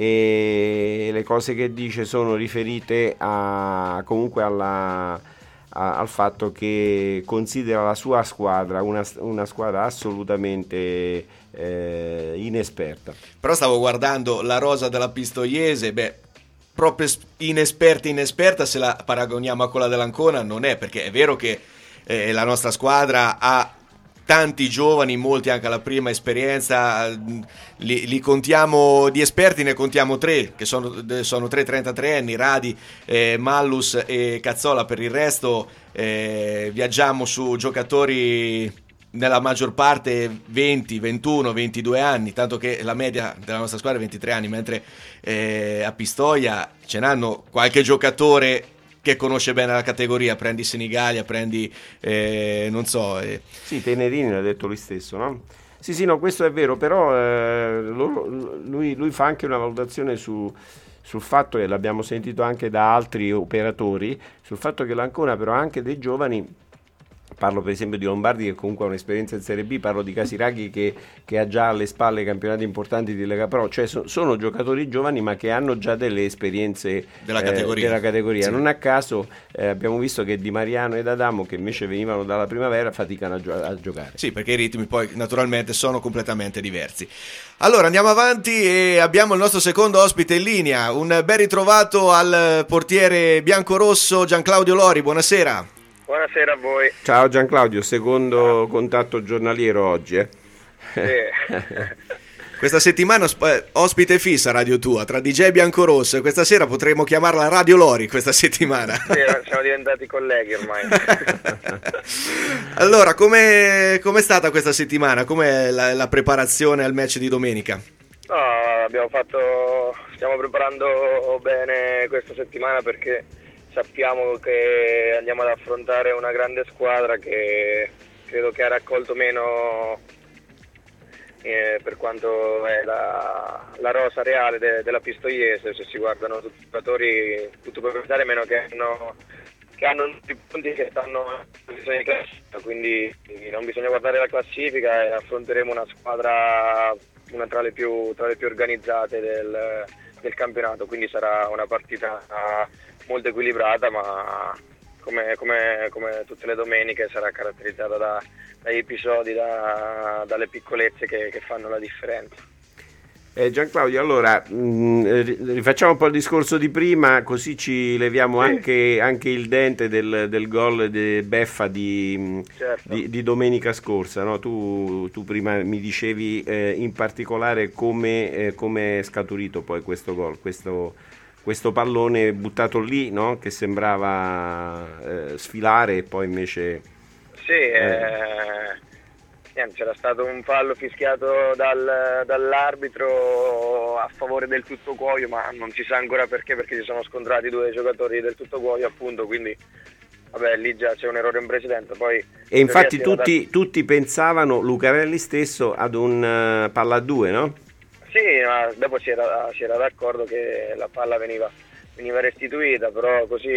e le cose che dice sono riferite a, comunque alla... al fatto che considera la sua squadra una, una squadra assolutamente eh, inesperta. Però stavo guardando la rosa della Pistoiese, beh, proprio inesperta inesperta, se la paragoniamo a quella dell'Ancona non è, perché è vero che eh, la nostra squadra ha tanti giovani, molti anche alla prima esperienza, li, li contiamo di esperti, ne contiamo tre, che sono, sono tre trentatré anni, Radi, eh, Mallus e Cazzola. Per il resto eh, viaggiamo su giocatori nella maggior parte venti, ventuno, ventidue anni, tanto che la media della nostra squadra è ventitré anni, mentre eh, a Pistoia ce n'hanno qualche giocatore che conosce bene la categoria, prendi Senigallia, prendi eh, non so eh. Sì, Tenerini l'ha detto lui stesso, no? Sì, sì, no, questo è vero, però eh, loro, lui, lui fa anche una valutazione su, sul fatto, e l'abbiamo sentito anche da altri operatori, sul fatto che l'Ancona però ha anche dei giovani. Parlo per esempio di Lombardi che comunque ha un'esperienza in Serie B, parlo di Casiraghi che, che ha già alle spalle campionati importanti di Lega Pro, cioè so, sono giocatori giovani ma che hanno già delle esperienze della eh, categoria, della categoria. Sì. Non a caso eh, abbiamo visto che Di Mariano ed Adamo, che invece venivano dalla primavera, faticano a, gio- a giocare. Sì, perché i ritmi poi naturalmente sono completamente diversi. Allora andiamo avanti e abbiamo il nostro secondo ospite in linea, un ben ritrovato al portiere biancorosso Gianclaudio Lori, buonasera. Buonasera a voi. Ciao Gianclaudio, secondo contatto giornaliero oggi. Eh? Sì. Questa settimana eh, ospite fissa Radio Tua tra D J Biancorosso e questa sera potremmo chiamarla Radio Lori questa settimana. Sì, siamo diventati colleghi ormai. Allora, com'è, com'è stata questa settimana? Com'è la, la preparazione al match di domenica? No, abbiamo fatto, stiamo preparando bene questa settimana perché sappiamo che andiamo ad affrontare una grande squadra che credo che ha raccolto meno eh, per quanto è la, la rosa reale de, della Pistoiese. Se si guardano tutti i giocatori, tutti i proprietari, meno che hanno, che hanno i punti che stanno in posizione di classifica, quindi non bisogna guardare la classifica e affronteremo una squadra, una tra le più, tra le più organizzate del, del campionato, quindi sarà una partita molto equilibrata, ma come, come, come tutte le domeniche sarà caratterizzata da, dagli episodi, da, dalle piccolezze che, che fanno la differenza. Eh, Gianclaudio, allora mh, rifacciamo un po' il discorso di prima, così ci leviamo sì. anche, anche il dente del, del gol di Beffa di, certo. di, di domenica scorsa, no? tu, tu prima mi dicevi eh, in particolare come eh, come è scaturito poi questo gol, questo questo pallone buttato lì, no? Che sembrava eh, sfilare e poi invece sì eh, niente, c'era stato un fallo fischiato dal, dall'arbitro a favore del Tuttocuoio, ma non si sa ancora perché, perché si sono scontrati due giocatori del Tuttocuoio, appunto, quindi vabbè, lì già c'è un errore in precedenza. Poi e infatti tutti, da... tutti pensavano, Lucarelli stesso, ad un uh, palla a due, no? Sì, ma dopo si era, si era d'accordo che la palla veniva, veniva restituita, però così,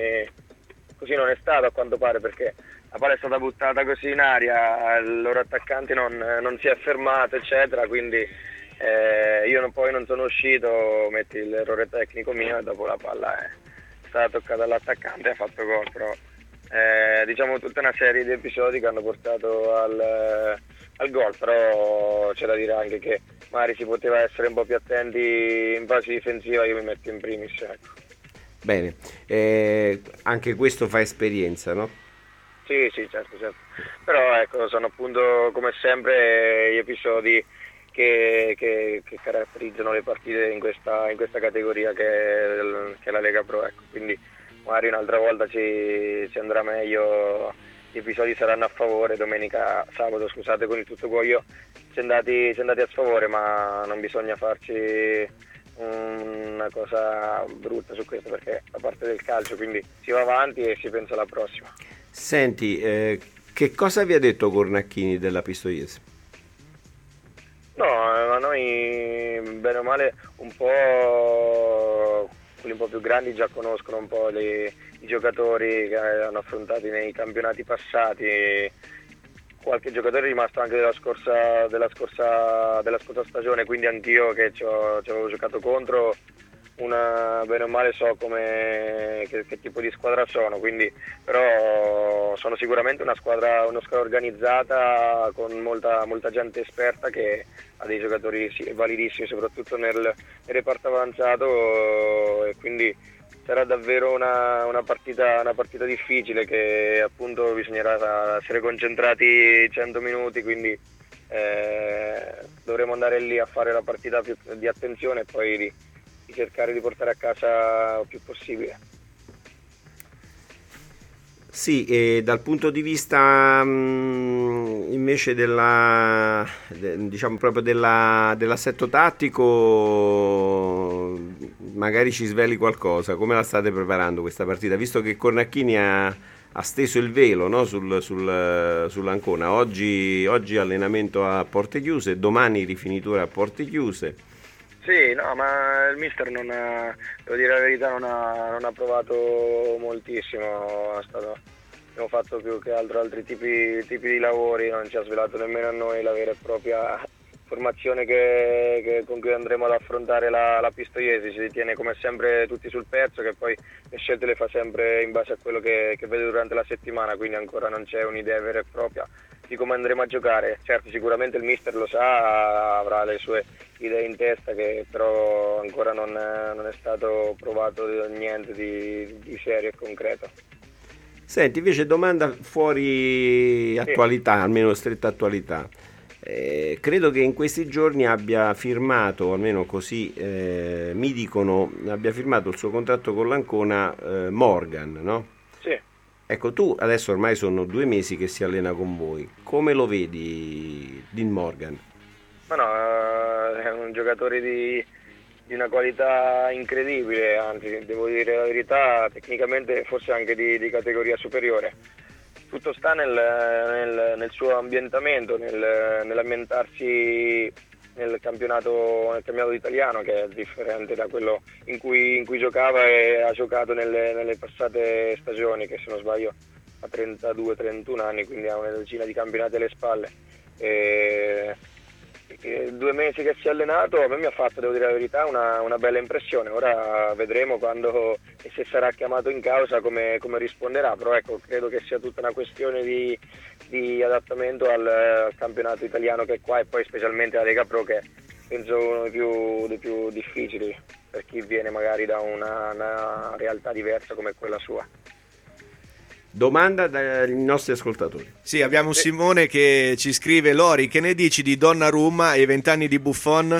così non è stato a quanto pare, perché la palla è stata buttata così in aria, il loro attaccante non, non si è fermato, eccetera, quindi eh, io non, poi non sono uscito, metti l'errore tecnico mio e dopo la palla è stata toccata all'attaccante e ha fatto gol, però eh, diciamo tutta una serie di episodi che hanno portato al, al gol, però c'è da dire anche che magari si poteva essere un po' più attenti in fase difensiva, io mi metto in primis, ecco. Bene, eh, anche questo fa esperienza, no? Sì, sì, certo, certo. Però ecco, sono appunto come sempre gli episodi che, che, che caratterizzano le partite in questa, in questa categoria che è, che è la Lega Pro, ecco. Quindi magari un'altra volta ci, ci andrà meglio gli episodi saranno a favore. Domenica, sabato scusate, con il tutto cuoio ci è andati, ci è andati a sfavore, ma non bisogna farci una cosa brutta su questo, perché fa parte del calcio, quindi si va avanti e si pensa alla prossima. Senti, eh, che cosa vi ha detto Cornacchini della Pistoiese? No, ma noi bene o male un po', quelli un po' più grandi già conoscono un po' le, i giocatori che hanno affrontato nei campionati passati. Qualche giocatore è rimasto anche della scorsa, della scorsa, della scorsa stagione, quindi anch'io che ci, ho, ci avevo giocato contro, una, bene o male so come, che, che tipo di squadra sono, quindi, però sono sicuramente una squadra, una squadra organizzata con molta, molta gente esperta che ha dei giocatori sì, validissimi, soprattutto nel, nel reparto avanzato, e quindi sarà davvero una, una, partita, una partita difficile, che appunto bisognerà essere concentrati cento minuti, quindi eh, dovremo andare lì a fare la partita più, di attenzione e poi di, di cercare di portare a casa il più possibile. Sì, e dal punto di vista mh, invece della, de, diciamo proprio della, dell'assetto tattico, magari ci sveli qualcosa, come la state preparando questa partita, visto che Cornacchini ha, ha steso il velo, no, sul, sul, sull'Ancona, oggi, oggi allenamento a porte chiuse, domani rifinitura a porte chiuse. Sì, no, ma il mister non ha, devo dire la verità, non ha, non ha provato moltissimo, è stato, abbiamo fatto più che altro altri tipi, tipi di lavori, non ci ha svelato nemmeno a noi la vera e propria formazione che, che, con cui andremo ad affrontare la, la Pistoiese. Si tiene come sempre tutti sul pezzo, che poi le scelte le fa sempre in base a quello che, che vede durante la settimana, quindi ancora non c'è un'idea vera e propria di come andremo a giocare. Certo, sicuramente il mister lo sa, avrà le sue idee in testa, che però ancora non è, non è stato provato niente di, di serio e concreto. Senti, invece domanda fuori attualità, sì, almeno stretta attualità. Eh, credo che in questi giorni abbia firmato, almeno così eh, mi dicono, abbia firmato il suo contratto con l'Ancona eh, Morgan, no? Sì. Ecco, tu adesso ormai sono due mesi che si allena con voi, come lo vedi Dean Morgan? Ma no, è un giocatore di, di una qualità incredibile, anzi devo dire la verità, tecnicamente forse anche di, di categoria superiore. Tutto sta nel, nel, nel suo ambientamento, nel, nell'ambientarsi nel campionato, nel campionato italiano, che è differente da quello in cui, in cui giocava e ha giocato nelle, nelle passate stagioni, che se non sbaglio ha trentadue trentuno anni, quindi ha una decina di campionati alle spalle. E, e due mesi che si è allenato a me mi ha fatto, devo dire la verità, una, una bella impressione. Ora vedremo quando e se sarà chiamato in causa come, come risponderà, però ecco, credo che sia tutta una questione di, di adattamento al, al campionato italiano che è qua, e poi specialmente alla Lega Pro, che penso uno dei più, dei più difficili per chi viene magari da una, una realtà diversa come quella sua. Domanda dai nostri ascoltatori. Sì, abbiamo Simone che ci scrive: Lori, che ne dici di Donnarumma e i vent'anni di Buffon?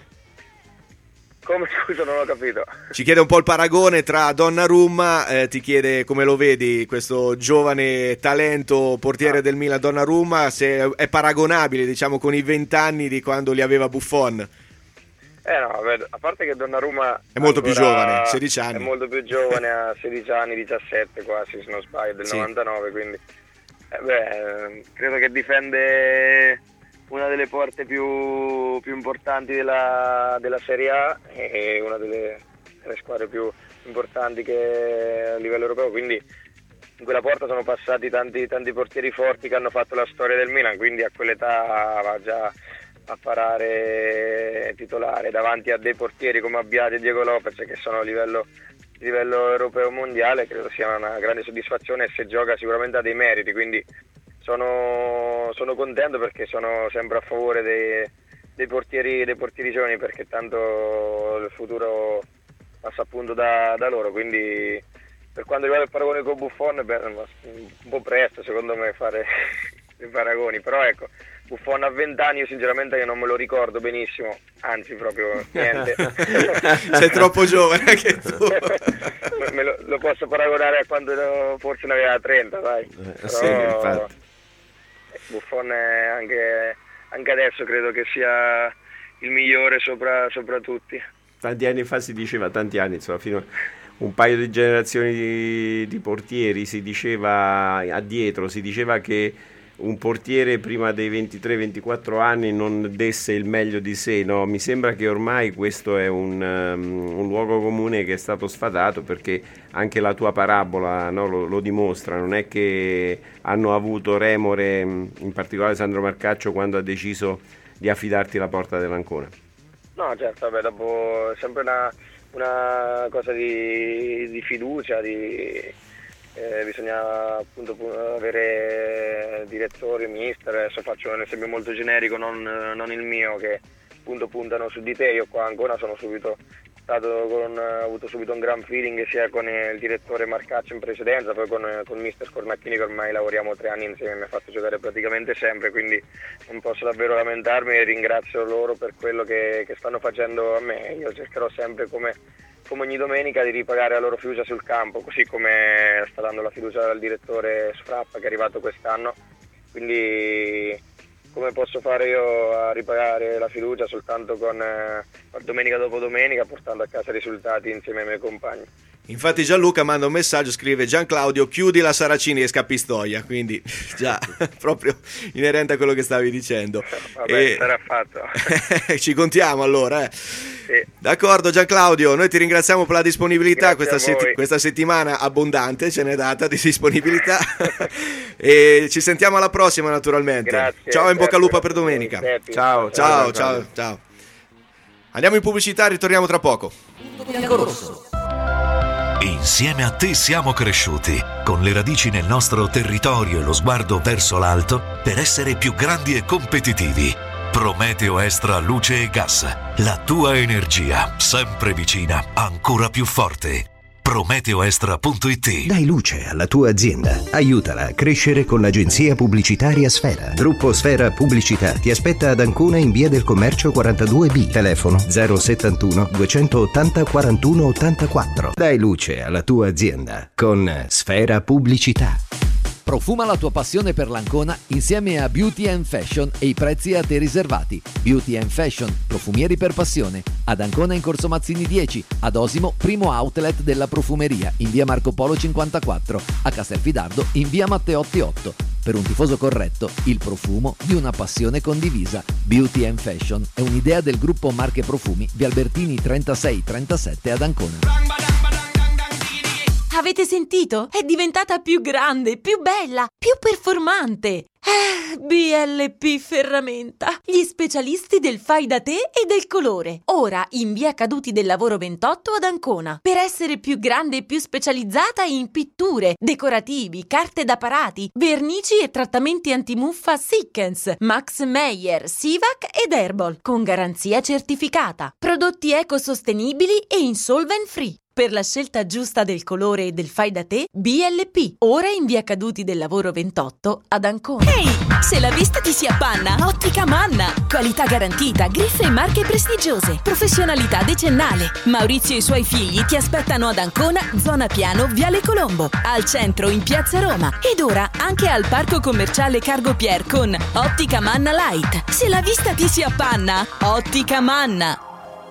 Come, scusa, non ho capito. Ci chiede un po' il paragone tra Donnarumma, eh, ti chiede come lo vedi questo giovane talento portiere ah. del Milan Donnarumma, se è paragonabile, diciamo, con i vent'anni di quando li aveva Buffon. Eh no, a parte che Donnarumma è molto più giovane, sedici anni. È molto più giovane, ha sedici anni, diciassette quasi, se non sbaglio, del sì. novantanove, quindi eh beh, credo che difende una delle porte più, più importanti della, della Serie A e una delle, delle squadre più importanti che a livello europeo, quindi in quella porta sono passati tanti, tanti portieri forti che hanno fatto la storia del Milan, quindi a quell'età va già a parare titolare davanti a dei portieri come Abbiati e Diego Lopez, che sono a livello, a livello europeo mondiale. Credo sia una grande soddisfazione, e se gioca sicuramente ha dei meriti, quindi sono, sono contento, perché sono sempre a favore dei, dei portieri dei portieri giovani, perché tanto il futuro passa appunto da, da loro. Quindi per quanto riguarda il paragone con Buffon, beh, un po' presto secondo me fare dei paragoni, però ecco, Buffon a venti anni, io sinceramente che non me lo ricordo benissimo, anzi proprio niente. Sei troppo giovane anche tu. me lo, lo posso paragonare a quando forse ne aveva trenta, dai. Eh, Però sì, infatti. Buffon è anche, anche adesso credo che sia il migliore sopra, sopra tutti. Tanti anni fa si diceva, tanti anni, insomma, fino a un paio di generazioni di, di portieri si diceva, addietro, si diceva che un portiere prima dei ventitré ventiquattro anni non desse il meglio di sé, no? Mi sembra che ormai questo è un, um, un luogo comune che è stato sfatato, perché anche la tua parabola, no, lo, lo dimostra. Non è che hanno avuto remore, in particolare Sandro Marcaccio, quando ha deciso di affidarti la porta dell'Ancona. No, certo, vabbè, dopo è sempre una, una cosa di, di fiducia, di... Eh, bisogna appunto avere direttori, mister. Adesso faccio un esempio molto generico, non, non il mio, che appunto puntano su di te. Io qua ancora sono subito stato con, ho avuto subito un gran feeling sia con il direttore Marcaccio in precedenza, poi con, con mister Scornacchini, che ormai lavoriamo tre anni insieme, mi ha fatto giocare praticamente sempre, quindi non posso davvero lamentarmi e ringrazio loro per quello che, che stanno facendo a me. Io cercherò sempre, come come ogni domenica, di ripagare la loro fiducia sul campo, così come sta dando la fiducia al direttore Sfrappa, che è arrivato quest'anno. Quindi come posso fare io a ripagare la fiducia? Soltanto con eh, domenica dopo domenica, portando a casa risultati insieme ai miei compagni. Infatti Gianluca manda un messaggio, scrive: Gian Claudio, chiudi la Saracini e Scappistoia, quindi già proprio inerente a quello che stavi dicendo. Vabbè, e... sarà fatto. Ci contiamo allora, eh. Sì. D'accordo Gian Claudio, noi ti ringraziamo per la disponibilità. Questa, sett- questa settimana abbondante ce n'è data di disponibilità. E ci sentiamo alla prossima, naturalmente. Grazie, ciao, in bocca al lupo per grazie. domenica. Ciao, Ciao, ciao, ciao, ciao. Andiamo in pubblicità, ritorniamo tra poco. Biancorosso. Insieme a te siamo cresciuti, con le radici nel nostro territorio e lo sguardo verso l'alto, per essere più grandi e competitivi. Prometeo Extra Luce e Gas, la tua energia, sempre vicina, ancora più forte. prometeo extra punto it. Dai luce alla tua azienda. Aiutala a crescere con l'agenzia pubblicitaria Sfera. Gruppo Sfera Pubblicità ti aspetta ad Ancona in via del Commercio quarantadue B. Telefono zero settantuno duecentottanta quarantuno ottantaquattro. Dai luce alla tua azienda con Sfera Pubblicità. Profuma la tua passione per l'Ancona insieme a Beauty and Fashion e i prezzi a te riservati. Beauty and Fashion, profumieri per passione. Ad Ancona in Corso Mazzini dieci, ad Osimo primo outlet della profumeria in via Marco Polo cinquantaquattro, a Castelfidardo in via Matteotti otto. Per un tifoso corretto, il profumo di una passione condivisa. Beauty and Fashion è un'idea del gruppo Marche Profumi di Albertini trentasei trentasette ad Ancona. Avete sentito? È diventata più grande, più bella, più performante. Ah, B L P Ferramenta, gli specialisti del fai da te e del colore. Ora in via Caduti del Lavoro ventotto ad Ancona. Per essere più grande e più specializzata in pitture, decorativi, carte da parati, vernici e trattamenti antimuffa Sikkens, Max Meyer, Sivac ed Herbal, con garanzia certificata. Prodotti ecosostenibili e insolvent free. Per la scelta giusta del colore e del fai da te, B L P. Ora in via Caduti del Lavoro ventotto ad Ancona. Ehi, se la vista ti si appanna, Ottica Manna. Qualità garantita, griffe e marche prestigiose, professionalità decennale. Maurizio e i suoi figli ti aspettano ad Ancona, zona Piano, Viale Colombo, al centro in Piazza Roma ed ora anche al Parco Commerciale Cargo Pier con Ottica Manna Light. Se la vista ti si appanna, Ottica Manna.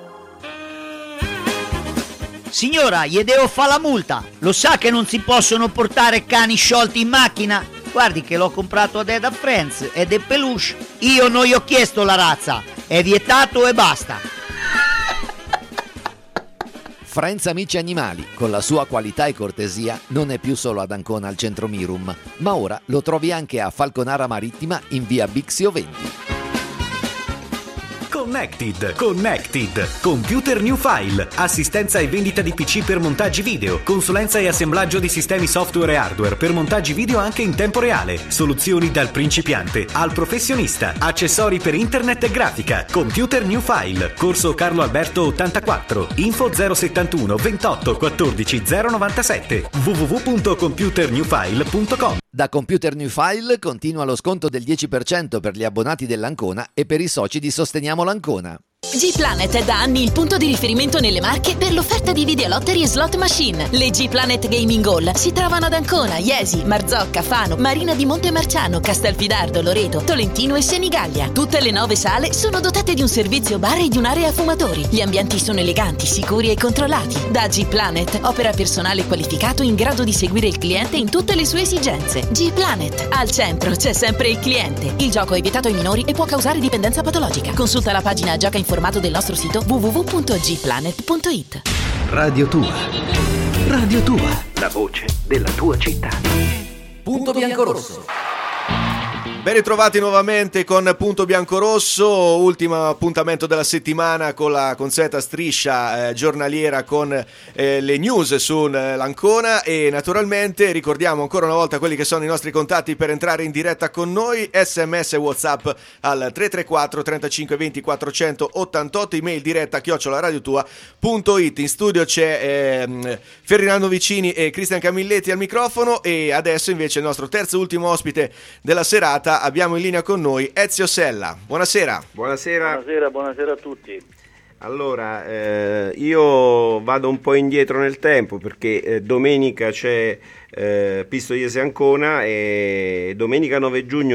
Signora, gli devo fare la multa. Lo sa che non si possono portare cani sciolti in macchina? Guardi che l'ho comprato ad Eda Friends ed è peluche. Io non gli ho chiesto la razza. È vietato e basta. Friends Amici Animali, con la sua qualità e cortesia, non è più solo ad Ancona al centro Mirum, ma ora lo trovi anche a Falconara Marittima in via Bixio venti. Connected, Connected, Computer New File, assistenza e vendita di P C per montaggi video, consulenza e assemblaggio di sistemi software e hardware per montaggi video anche in tempo reale, soluzioni dal principiante al professionista, accessori per internet e grafica. Computer New File, corso Carlo Alberto ottantaquattro, info zero settantuno ventotto quattordici zero novantasette, w w w punto computer new file punto com. Da Computer New File continua lo sconto del dieci per cento per gli abbonati dell'Ancona e per i soci di Sosteniamo l'Ancona. G-Planet è da anni il punto di riferimento nelle Marche per l'offerta di videolottery e slot machine. Le G-Planet Gaming Hall si trovano ad Ancona, Iesi, Marzocca, Fano, Marina di Montemarciano, Castelfidardo, Loreto, Tolentino e Senigallia. Tutte le nove sale sono dotate di un servizio bar e di un'area fumatori. Gli ambienti sono eleganti, sicuri e controllati. Da G-Planet opera personale qualificato in grado di seguire il cliente in tutte le sue esigenze. G-Planet, al centro c'è sempre il cliente. Il gioco è vietato ai minori e può causare dipendenza patologica. Consulta la pagina Gioca in formato del nostro sito w w w punto g planet punto i t. Radio Tua. Radio Tua. La voce della tua città. Punto biancorosso. Ben ritrovati nuovamente con Punto Biancorosso, ultimo appuntamento della settimana con la consueta striscia eh, giornaliera con eh, le news sull'Ancona e naturalmente ricordiamo ancora una volta quelli che sono i nostri contatti per entrare in diretta con noi, sms e WhatsApp al tre tre quattro trentacinque venti quattrocentottantotto, email diretta chiocciola radiotua punto it. In studio c'è eh, Ferdinando Vicini e Cristian Camilletti al microfono e adesso invece il nostro terzo e ultimo ospite della serata. Abbiamo in linea con noi Ezio Sella. Buonasera. Buonasera. Buonasera, buonasera a tutti. Allora, eh, io vado un po' indietro nel tempo perché eh, domenica c'è eh, Pistoiese Ancona e domenica nove giugno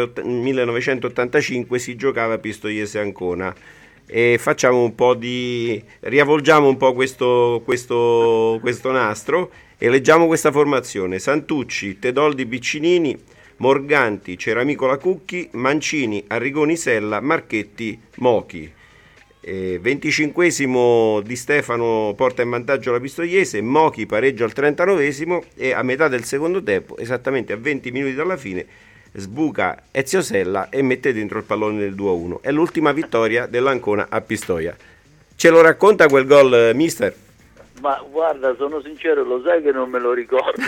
millenovecentottantacinque si giocava Pistoiese Ancona. E facciamo un po' di riavvolgiamo un po' questo, questo, questo nastro e leggiamo questa formazione: Santucci, Tedoldi, Piccinini, Morganti, Ceramicola Cucchi, Mancini, Arrigoni Sella, Marchetti, Mochi. Eh, venticinquesimo Di Stefano porta in vantaggio la Pistoiese, Mochi pareggia al trentanovesimo e a metà del secondo tempo, esattamente a venti minuti dalla fine, sbuca Ezio Sella e mette dentro il pallone del due a uno. È l'ultima vittoria dell'Ancona a Pistoia. Ce lo racconta quel gol, mister? Ma guarda, sono sincero, lo sai che non me lo ricordo.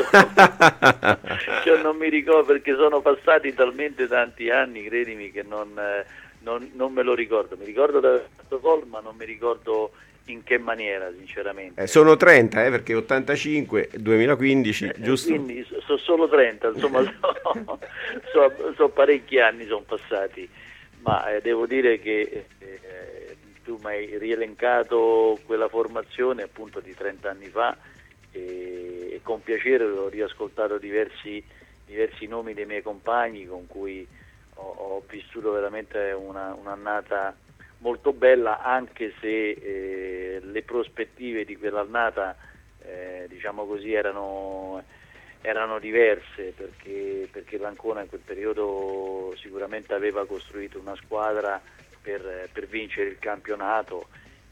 Cioè, non mi ricordo perché sono passati talmente tanti anni, credimi, che non, eh, non, non me lo ricordo. Mi ricordo da questo gol, ma non mi ricordo in che maniera, sinceramente. Eh, sono trenta, eh, perché ottantacinque, duemilaquindici, eh, giusto? Quindi sono so solo trenta, insomma, sono so, so parecchi anni sono passati, ma eh, devo dire che eh, tu mi hai rielencato quella formazione appunto di trenta anni fa e, e con piacere ho riascoltato diversi, diversi nomi dei miei compagni con cui ho, ho vissuto veramente una, un'annata molto bella, anche se eh, le prospettive di quell'annata eh, diciamo così erano, erano diverse perché, perché l'Ancona in quel periodo sicuramente aveva costruito una squadra Per, per vincere il campionato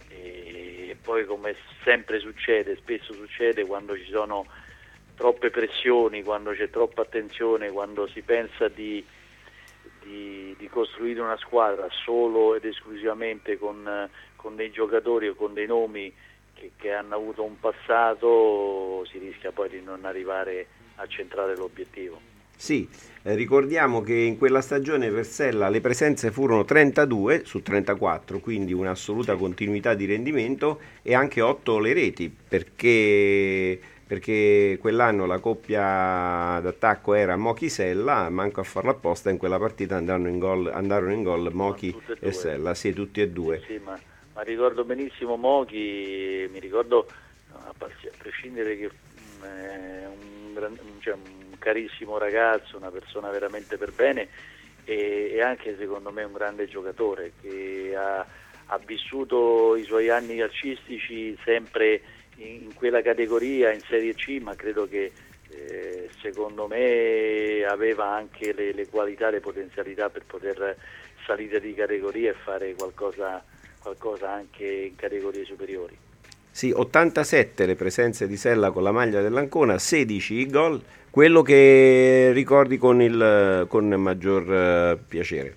e poi, come sempre succede, spesso succede quando ci sono troppe pressioni, quando c'è troppa attenzione, quando si pensa di, di, di costruire una squadra solo ed esclusivamente con, con dei giocatori o con dei nomi che, che hanno avuto un passato, si rischia poi di non arrivare a centrare l'obiettivo. Sì, eh, ricordiamo che in quella stagione per Sella le presenze furono trentadue su trentaquattro, quindi un'assoluta continuità di rendimento e anche otto le reti, perché, perché quell'anno la coppia d'attacco era Mochi-Sella, manco a farlo apposta, in quella partita andarono in gol, andarono in gol Mochi e, e Sella, sì, tutti e due. Sì, sì, ma, ma ricordo benissimo Mochi, mi ricordo, a prescindere che è un, gran, cioè, un carissimo ragazzo, una persona veramente per bene e, e anche secondo me un grande giocatore che ha, ha vissuto i suoi anni calcistici sempre in, in quella categoria, in Serie C, ma credo che eh, secondo me aveva anche le, le qualità, le potenzialità per poter salire di categoria e fare qualcosa, qualcosa anche in categorie superiori. Sì, ottantasette le presenze di Sella con la maglia dell'Ancona, sedici i gol. Quello che ricordi con il con maggior uh, piacere?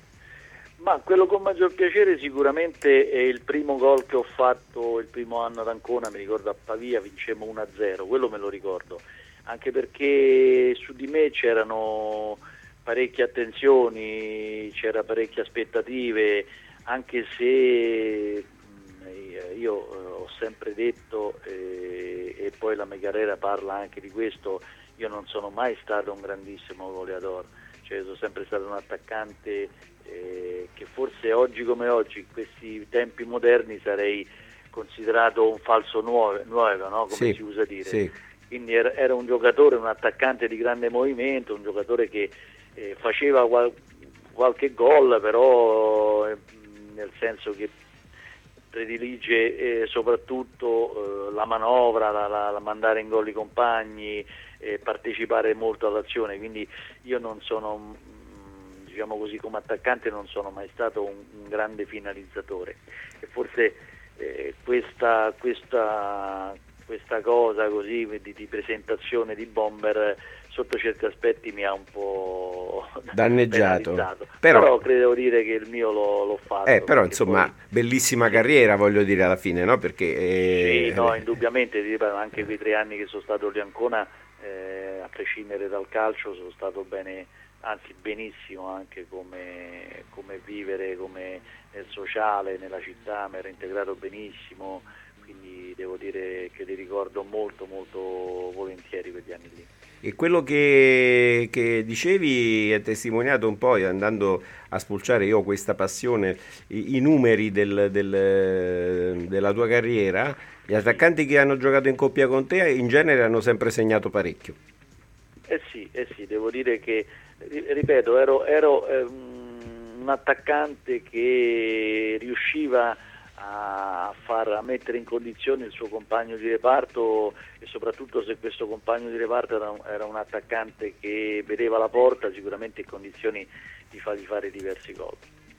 Ma quello con maggior piacere sicuramente è il primo gol che ho fatto il primo anno ad Ancona, mi ricordo a Pavia, vincemmo uno a zero, quello me lo ricordo, anche perché su di me c'erano parecchie attenzioni, c'era parecchie aspettative, anche se io ho sempre detto, eh, e poi la mia carriera parla anche di questo, io non sono mai stato un grandissimo goleador, cioè sono sempre stato un attaccante eh, che forse oggi come oggi, in questi tempi moderni, sarei considerato un falso nuovo, nuovo no? Come sì, si usa dire. Sì. Quindi era, era un giocatore, un attaccante di grande movimento, un giocatore che eh, faceva qual- qualche gol, però eh, nel senso che predilige eh, soprattutto eh, la manovra, la, la, la mandare in gol i compagni, eh, partecipare molto all'azione, quindi io non sono, mh, diciamo così, come attaccante non sono mai stato un, un grande finalizzatore, e forse eh, questa, questa, questa cosa così di, di presentazione di Bomber sotto certi aspetti mi ha un po' danneggiato, penalizzato. però, però credo dire che il mio l'ho, l'ho fatto. eh, però insomma poi... bellissima carriera, voglio dire, alla fine, no? Perché eh... sì, no, indubbiamente, anche quei tre anni che sono stato lì a Ancona, eh, a prescindere dal calcio, sono stato bene, anzi benissimo anche come, come vivere, come nel sociale, nella città, mi ero integrato benissimo, quindi devo dire che li ricordo molto molto volentieri quegli anni lì. E quello che, che dicevi è testimoniato un po', andando a spulciare io questa passione, i, i numeri del, del, della tua carriera. Gli attaccanti che hanno giocato in coppia con te in genere hanno sempre segnato parecchio. Eh sì, eh sì, devo dire che, ripeto, ero, ero eh, un attaccante che riusciva a far a mettere in condizione il suo compagno di reparto, e soprattutto se questo compagno di reparto era un, era un attaccante che vedeva la porta, sicuramente in condizioni di fargli fare diversi gol.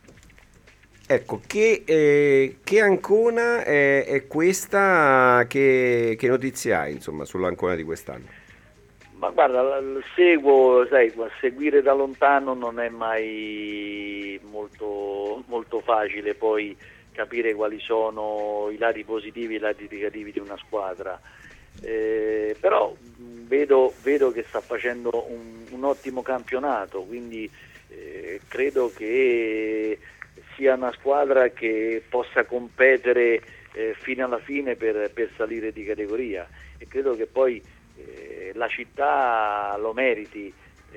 Ecco, che, eh, che Ancona è, è questa, che, che notizie hai insomma sull'Ancona di quest'anno? Ma guarda, seguo, sai, seguire da lontano non è mai molto, molto facile poi capire quali sono i lati positivi e i lati negativi di una squadra, eh, però vedo, vedo che sta facendo un, un ottimo campionato, quindi eh, credo che sia una squadra che possa competere eh, fino alla fine per, per salire di categoria, e credo che poi eh, la città lo meriti,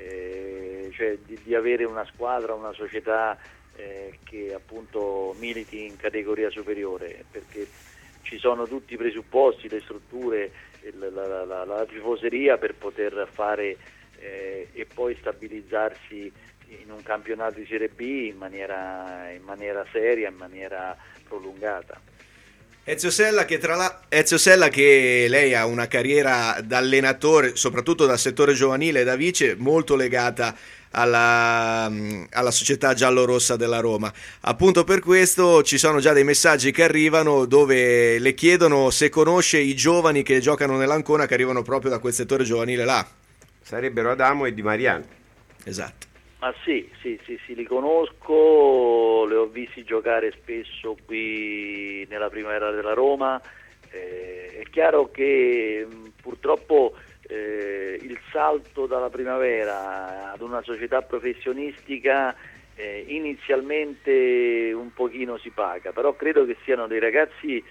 eh, cioè di, di avere una squadra, una società Eh, che appunto militi in categoria superiore, perché ci sono tutti i presupposti, le strutture, la, la, la, la tifoseria per poter fare eh, e poi stabilizzarsi in un campionato di Serie B in maniera, in maniera seria, in maniera prolungata. Ezio Sella, che tra la... Ezio Sella, che lei ha una carriera da allenatore, soprattutto dal settore giovanile e da vice, molto legata alla, alla società giallorossa della Roma. Appunto per questo ci sono già dei messaggi che arrivano dove le chiedono se conosce i giovani che giocano nell'Ancona, che arrivano proprio da quel settore giovanile là. Sarebbero Adamo e Di Mariano. Esatto. Ma sì, sì, sì, sì, li conosco, li ho visti giocare spesso qui nella primavera della Roma. Eh, è chiaro che mh, purtroppo eh, il salto dalla primavera ad una società professionistica eh, inizialmente un pochino si paga, però credo che siano dei ragazzi,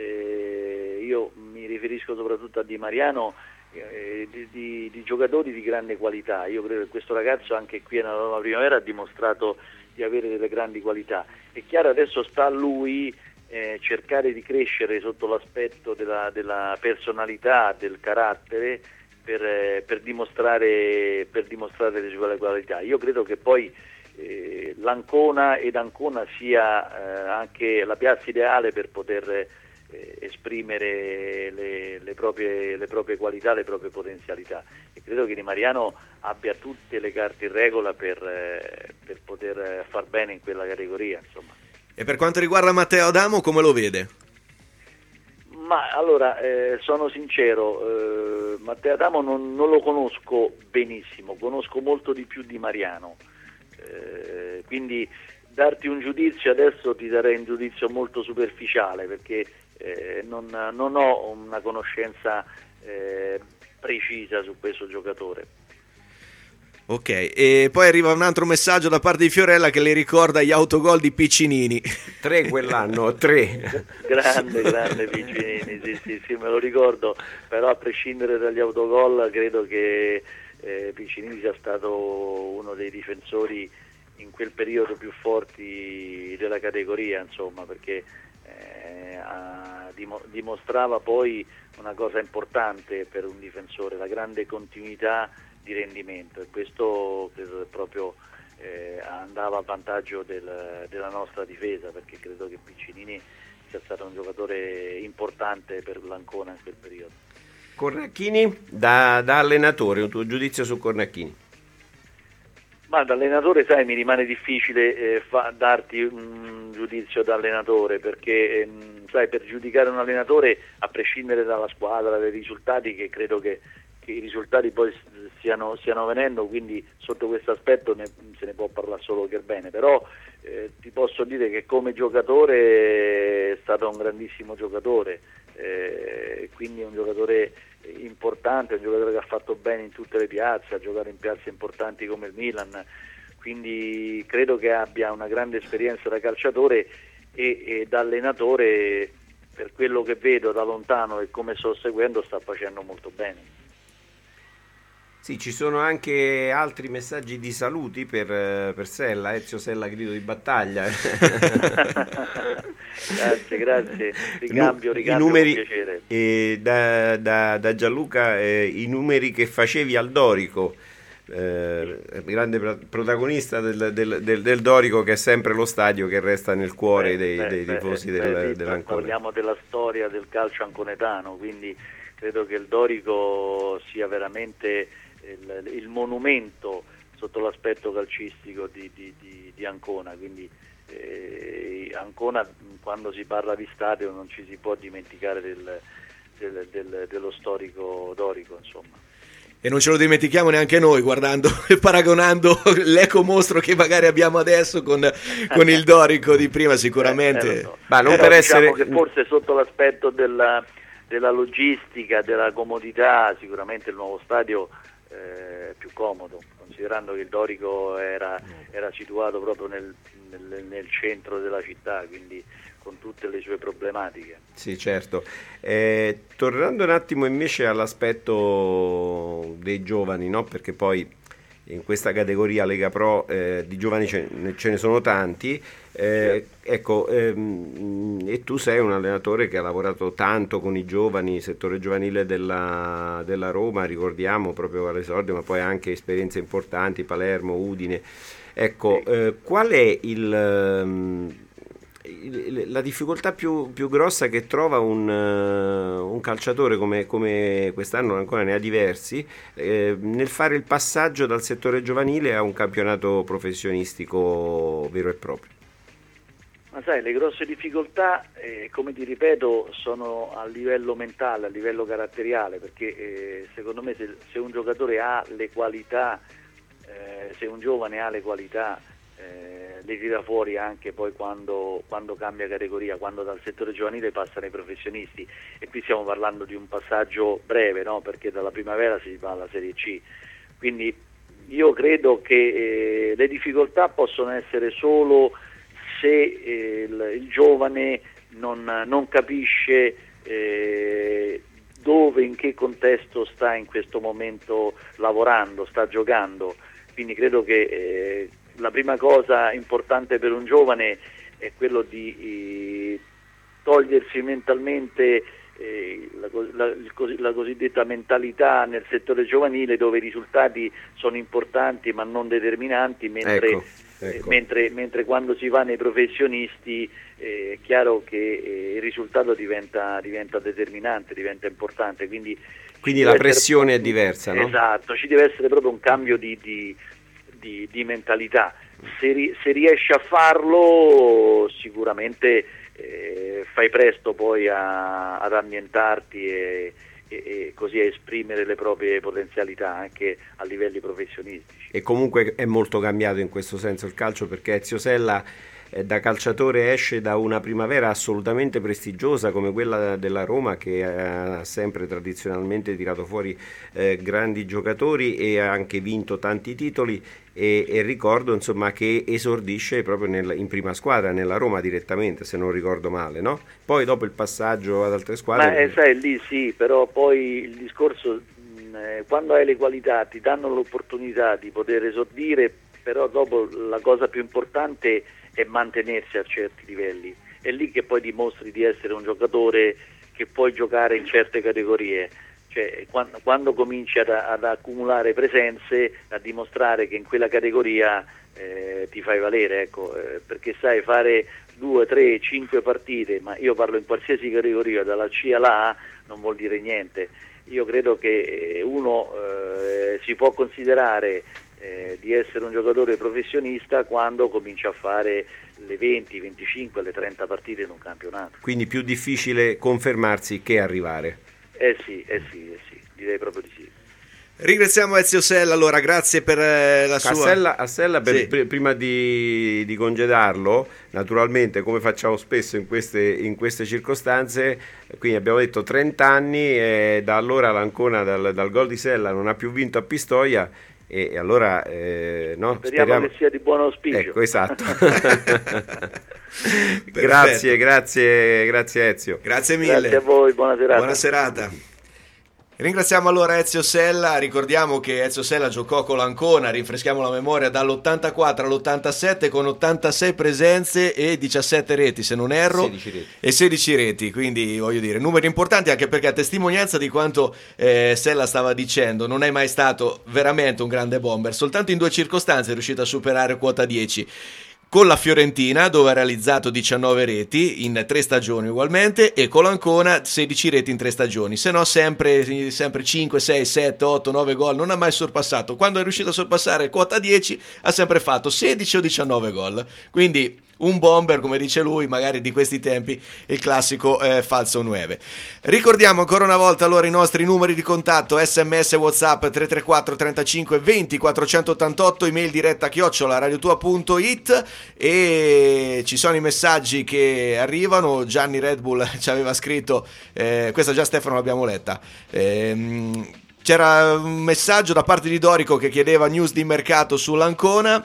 eh, io mi riferisco soprattutto a Di Mariano, Eh, di, di, di giocatori di grande qualità. Io credo che questo ragazzo anche qui nella Roma Primavera ha dimostrato di avere delle grandi qualità. È chiaro, adesso sta a lui eh, cercare di crescere sotto l'aspetto della, della personalità, del carattere, per, eh, per, dimostrare, per dimostrare le sue qualità. Io credo che poi eh, l'Ancona ed Ancona sia eh, anche la piazza ideale per poter Eh, esprimere le, le, proprie, le proprie qualità, le proprie potenzialità, e credo che Di Mariano abbia tutte le carte in regola per, eh, per poter far bene in quella categoria, insomma. E per quanto riguarda Matteo Adamo, come lo vede? Ma allora, eh, sono sincero, eh, Matteo Adamo non, non lo conosco benissimo, conosco molto di più Di Mariano, eh, quindi darti un giudizio adesso ti darei un giudizio molto superficiale, perché eh, non, non ho una conoscenza eh, precisa su questo giocatore. Ok, e poi arriva un altro messaggio da parte di Fiorella che le ricorda gli autogol di Piccinini. Tre quell'anno, tre. Grande, grande Piccinini, sì, sì, sì, me lo ricordo, però a prescindere dagli autogol credo che eh, Piccinini sia stato uno dei difensori in quel periodo più forti della categoria, insomma, perché eh, a, dim- dimostrava poi una cosa importante per un difensore, la grande continuità di rendimento, e questo credo che proprio eh, andava a vantaggio del, della nostra difesa, perché credo che Piccinini sia stato un giocatore importante per l'Ancona in quel periodo. Cornacchini, da, da allenatore, un tuo giudizio su Cornacchini? Ma da allenatore, sai, mi rimane difficile eh, fa, darti un giudizio da allenatore, perché ehm, sai, per giudicare un allenatore, a prescindere dalla squadra, dai risultati, che credo che i risultati poi stiano, stiano venendo, quindi sotto questo aspetto ne, se ne può parlare solo che bene, però eh, ti posso dire che come giocatore è stato un grandissimo giocatore, eh, quindi un giocatore importante, un giocatore che ha fatto bene in tutte le piazze, ha giocato in piazze importanti come il Milan, quindi credo che abbia una grande esperienza da calciatore e, e da allenatore, per quello che vedo da lontano e come sto seguendo, sta facendo molto bene. Sì, ci sono anche altri messaggi di saluti per, per Sella, Ezio Sella, grido di battaglia. Grazie, grazie, ricambio, ricambio, I numeri, con piacere. Eh, da, da, da Gianluca, eh, i numeri che facevi al Dorico, eh, grande protagonista del, del, del, del Dorico, che è sempre lo stadio che resta nel cuore beh, dei, beh, dei beh, tifosi beh, del, sì, dell'Ancona. Parliamo della storia del calcio anconetano, quindi credo che il Dorico sia veramente il, il monumento sotto l'aspetto calcistico di, di, di, di Ancona, quindi eh, Ancona, quando si parla di stadio, non ci si può dimenticare del, del, del, dello storico Dorico, insomma. E non ce lo dimentichiamo neanche noi, guardando e paragonando l'eco mostro che magari abbiamo adesso con, con il Dorico di prima, sicuramente. Eh, eh, so. Ma non Però per diciamo essere... che forse sotto l'aspetto della, della logistica, della comodità, sicuramente il nuovo stadio è più comodo, considerando che il Dorico era, era situato proprio nel, nel, nel centro della città, quindi con tutte le sue problematiche. Sì, certo. Eh, tornando un attimo invece all'aspetto dei giovani, no? Perché poi in questa categoria Lega Pro eh, di giovani ce ne, ce ne sono tanti, eh, ecco, ehm, e tu sei un allenatore che ha lavorato tanto con i giovani, settore giovanile della, della Roma, ricordiamo, proprio all'esordio, ma poi anche esperienze importanti, Palermo, Udine. Ecco, eh, qual è il... Um, la difficoltà più, più grossa che trova un, uh, un calciatore come, come quest'anno ancora ne ha diversi eh, nel fare il passaggio dal settore giovanile a un campionato professionistico vero e proprio? Ma sai, le grosse difficoltà, eh, come ti ripeto, sono a livello mentale, a livello caratteriale, perché eh, secondo me se, se un giocatore ha le qualità, eh, se un giovane ha le qualità, Eh, le tira fuori anche poi quando, quando cambia categoria, quando dal settore giovanile passano ai professionisti, e qui stiamo parlando di un passaggio breve, no? Perché dalla primavera si va alla Serie C, quindi io credo che eh, le difficoltà possono essere solo se eh, il, il giovane non, non capisce eh, dove, in che contesto sta in questo momento lavorando, sta giocando, quindi credo che eh, la prima cosa importante per un giovane è quello di eh, togliersi mentalmente eh, la, la, la cosiddetta mentalità nel settore giovanile, dove i risultati sono importanti ma non determinanti, mentre, ecco, ecco. Eh, mentre, mentre quando si va nei professionisti eh, è chiaro che eh, il risultato diventa, diventa determinante, diventa importante. Quindi, quindi la pressione essere, è diversa, no? Esatto, ci deve essere proprio un cambio di... di Di, di mentalità. Se, ri, se riesci a farlo sicuramente eh, fai presto poi a, ad ambientarti e, e, e così a esprimere le proprie potenzialità anche a livelli professionistici. E comunque è molto cambiato in questo senso il calcio, perché Ezio Sella eh, da calciatore esce da una primavera assolutamente prestigiosa come quella della Roma, che ha sempre tradizionalmente tirato fuori eh, grandi giocatori e ha anche vinto tanti titoli, e, e ricordo insomma che esordisce proprio nel, in prima squadra nella Roma direttamente, se non ricordo male, no? Poi dopo il passaggio ad altre squadre. Ma eh, sai, lì sì, però poi il discorso, mh, eh, quando hai le qualità ti danno l'opportunità di poter esordire, però dopo la cosa più importante è mantenersi a certi livelli, è lì che poi dimostri di essere un giocatore che puoi giocare in certe categorie. Cioè, quando, quando cominci ad, ad accumulare presenze, a dimostrare che in quella categoria eh, ti fai valere, ecco, eh, perché sai, fare due, tre, cinque partite, ma io parlo in qualsiasi categoria, dalla C alla A, non vuol dire niente. Io credo che uno eh, si può considerare eh, di essere un giocatore professionista quando comincia a fare le venti, venticinque, le trenta partite in un campionato. Quindi più difficile confermarsi che arrivare. Eh sì, eh sì, eh sì, direi proprio di sì. Ringraziamo Ezio Sella, allora grazie per eh, la sua... A Sella, a Sella per, sì. pr- prima di, di congedarlo, naturalmente come facciamo spesso in queste, in queste circostanze, quindi abbiamo detto trenta anni e da allora l'Ancona dal, dal gol di Sella non ha più vinto a Pistoia, e, e allora eh, no, speriamo, speriamo che sia di buon auspicio. Ecco, esatto. Grazie, grazie, grazie Ezio. Grazie mille. Grazie a voi, buona serata. Buona serata. Ringraziamo allora Ezio Sella, ricordiamo che Ezio Sella giocò con l'Ancona, rinfreschiamo la memoria, dall'ottantaquattro all'ottantasette con ottantasei presenze e diciassette reti, se non erro, sedici reti. E sedici reti, quindi voglio dire, numeri importanti, anche perché a testimonianza di quanto eh, Sella stava dicendo, non è mai stato veramente un grande bomber, soltanto in due circostanze è riuscito a superare quota dieci. Con la Fiorentina, dove ha realizzato diciannove reti in tre stagioni ugualmente, e con l'Ancona sedici reti in tre stagioni, se no sempre, sempre cinque, sei, sette, otto, nove gol, non ha mai sorpassato. Quando è riuscito a sorpassare quota dieci ha sempre fatto sedici o diciannove gol, quindi un bomber, come dice lui, magari di questi tempi, il classico eh, falso nove. Ricordiamo ancora una volta allora i nostri numeri di contatto: sms, whatsapp tre tre quattro trentacinque venti quattrocentottantotto, email diretta chiocciola radiotua punto it, e ci sono i messaggi che arrivano. Gianni Red Bull ci aveva scritto, eh, questa già Stefano l'abbiamo letta, ehm, c'era un messaggio da parte di Dorico che chiedeva news di mercato sull'Ancona,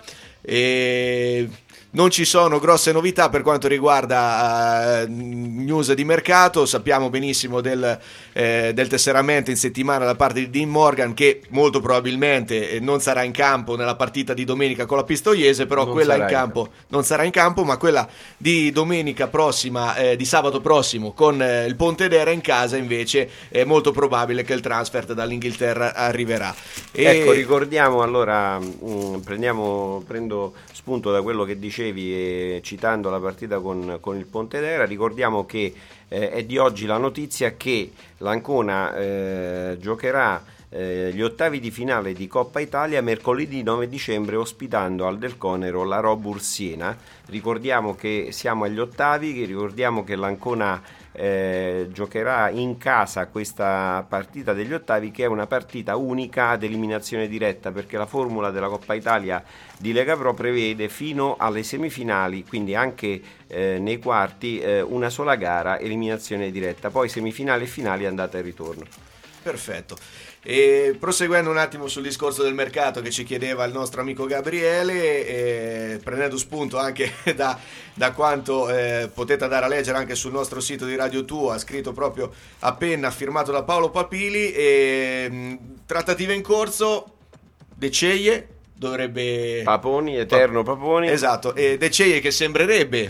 e non ci sono grosse novità per quanto riguarda uh, news di mercato. Sappiamo benissimo del, eh, del tesseramento in settimana da parte di Dean Morgan, che molto probabilmente non sarà in campo nella partita di domenica con la Pistoiese, però non quella in campo, in campo non sarà in campo, ma quella di domenica prossima, eh, di sabato prossimo con eh, il Pontedera in casa invece è molto probabile che il transfer dall'Inghilterra arriverà. E... Ecco, ricordiamo allora, mh, prendiamo, prendo spunto da quello che dicevi eh, citando la partita con, con il Pontedera. Ricordiamo che eh, è di oggi la notizia che l'Ancona eh, giocherà eh, gli ottavi di finale di Coppa Italia mercoledì nove dicembre ospitando al Del Conero la Robur Siena. Ricordiamo che siamo agli ottavi, ricordiamo che l'Ancona Eh, giocherà in casa questa partita degli ottavi, che è una partita unica ad eliminazione diretta, perché la formula della Coppa Italia di Lega Pro prevede fino alle semifinali, quindi anche eh, nei quarti, eh, una sola gara, eliminazione diretta, poi semifinali e finali andata e ritorno. Perfetto. E proseguendo un attimo sul discorso del mercato che ci chiedeva il nostro amico Gabriele, eh, prendendo spunto anche da, da quanto eh, potete andare a leggere anche sul nostro sito di Radio Tua, scritto proprio a penna, firmato da Paolo Papili, e, mh, trattative in corso. De Ceie dovrebbe... Paponi, eterno Paponi. Esatto, e De Ceie che sembrerebbe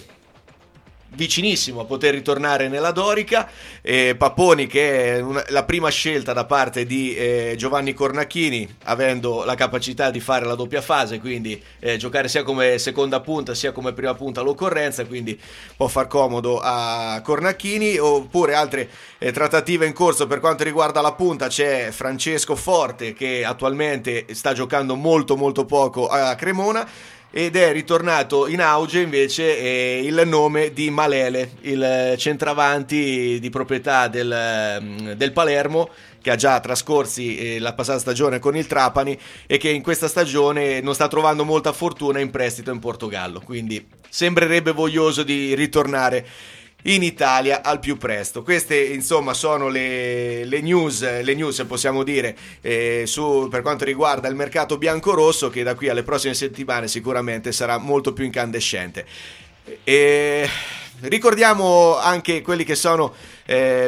vicinissimo a poter ritornare nella Dorica, e Paponi che è una, la prima scelta da parte di eh, Giovanni Cornacchini, avendo la capacità di fare la doppia fase, quindi eh, giocare sia come seconda punta sia come prima punta all'occorrenza, quindi può far comodo a Cornacchini. Oppure altre eh, trattative in corso per quanto riguarda la punta: c'è Francesco Forte che attualmente sta giocando molto molto poco a Cremona. ed è ritornato in auge invece eh, il nome di Malele, il centravanti di proprietà del, del Palermo, che ha già trascorsi eh, la passata stagione con il Trapani e che in questa stagione non sta trovando molta fortuna in prestito in Portogallo, quindi sembrerebbe voglioso di ritornare in Italia al più presto. Queste insomma sono le, le news, le news possiamo dire eh, su, per quanto riguarda il mercato biancorosso, che da qui alle prossime settimane sicuramente sarà molto più incandescente. E ricordiamo anche quelli che sono eh,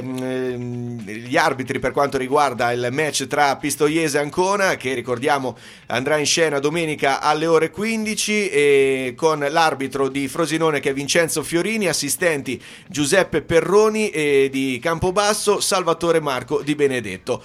gli arbitri per quanto riguarda il match tra Pistoiese e Ancona, che ricordiamo andrà in scena domenica alle ore quindici, e con l'arbitro di Frosinone che è Vincenzo Fiorini, assistenti Giuseppe Perroni, e di Campobasso Salvatore Marco Di Benedetto.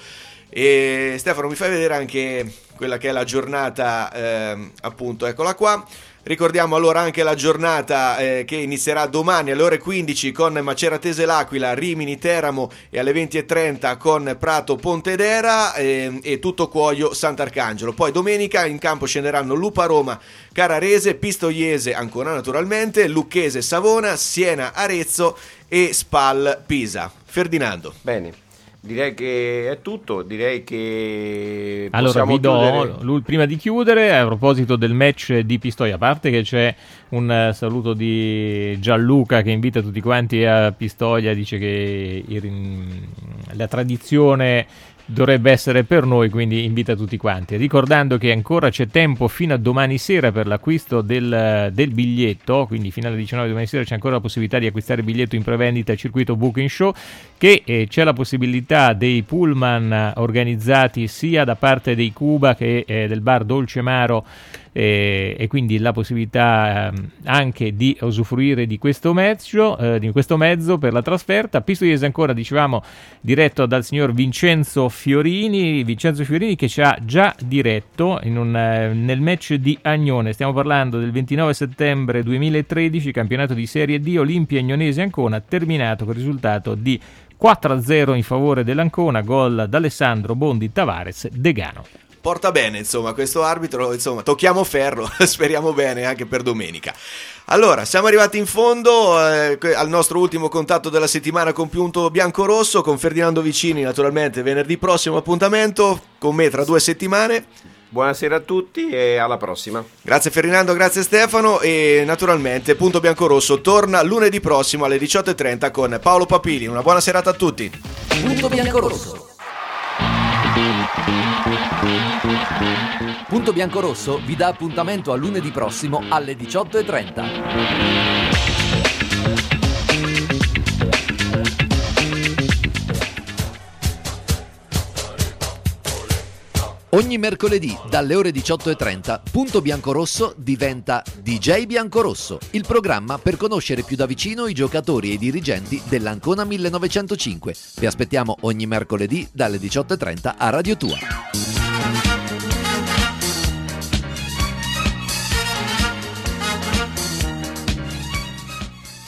E Stefano, mi fai vedere anche quella che è la giornata, eh, appunto, eccola qua. Ricordiamo allora anche la giornata eh, che inizierà domani alle ore quindici con Maceratese L'Aquila, Rimini Teramo, e alle venti e trenta con Prato Pontedera eh, e Tuttocuoio Sant'Arcangelo. Poi domenica in campo scenderanno Lupa Roma, Cararese, Pistoiese Ancona naturalmente, Lucchese Savona, Siena Arezzo e Spal Pisa. Ferdinando. Bene. Direi che è tutto, direi che allora vi do, chiudere. Prima di chiudere, a proposito del match di Pistoia, a parte che c'è un uh, saluto di Gianluca che invita tutti quanti a Pistoia, dice che il, la tradizione dovrebbe essere per noi, quindi invita tutti quanti, ricordando che ancora c'è tempo fino a domani sera per l'acquisto del, del biglietto, quindi fino alle diciannove domani sera c'è ancora la possibilità di acquistare il biglietto in prevendita al circuito Booking Show, che eh, c'è la possibilità dei pullman organizzati sia da parte dei Cuba che eh, del bar Dolcemaro, eh, e quindi la possibilità eh, anche di usufruire di questo mezzo, eh, di questo mezzo per la trasferta. Pistoiese ancora, dicevamo, diretto dal signor Vincenzo Fiorini, Vincenzo Fiorini che ci ha già diretto in un, eh, nel match di Agnone. Stiamo parlando del ventinove settembre duemilatredici, campionato di Serie D, Olimpia Agnonese Ancona, terminato con il risultato di quattro a zero in favore dell'Ancona, gol da Alessandro Bondi Tavares Degano. Porta bene, insomma, questo arbitro, insomma, tocchiamo ferro, speriamo bene anche per domenica. Allora, siamo arrivati in fondo eh, al nostro ultimo contatto della settimana con Punto Biancorosso, con Ferdinando Vicini, naturalmente venerdì prossimo appuntamento, con me tra due settimane. Buonasera a tutti e alla prossima. Grazie Ferdinando, grazie Stefano, e naturalmente Punto Biancorosso torna lunedì prossimo alle diciotto e trenta con Paolo Papini. Una buona serata a tutti. Punto Biancorosso. Punto Biancorosso vi dà appuntamento a lunedì prossimo alle diciotto e trenta. Ogni mercoledì dalle ore diciotto e trenta Punto Biancorosso diventa D J Biancorosso, il programma per conoscere più da vicino i giocatori e i dirigenti dell'Ancona millenovecentocinque. Vi aspettiamo ogni mercoledì dalle diciotto e trenta a Radio Tua.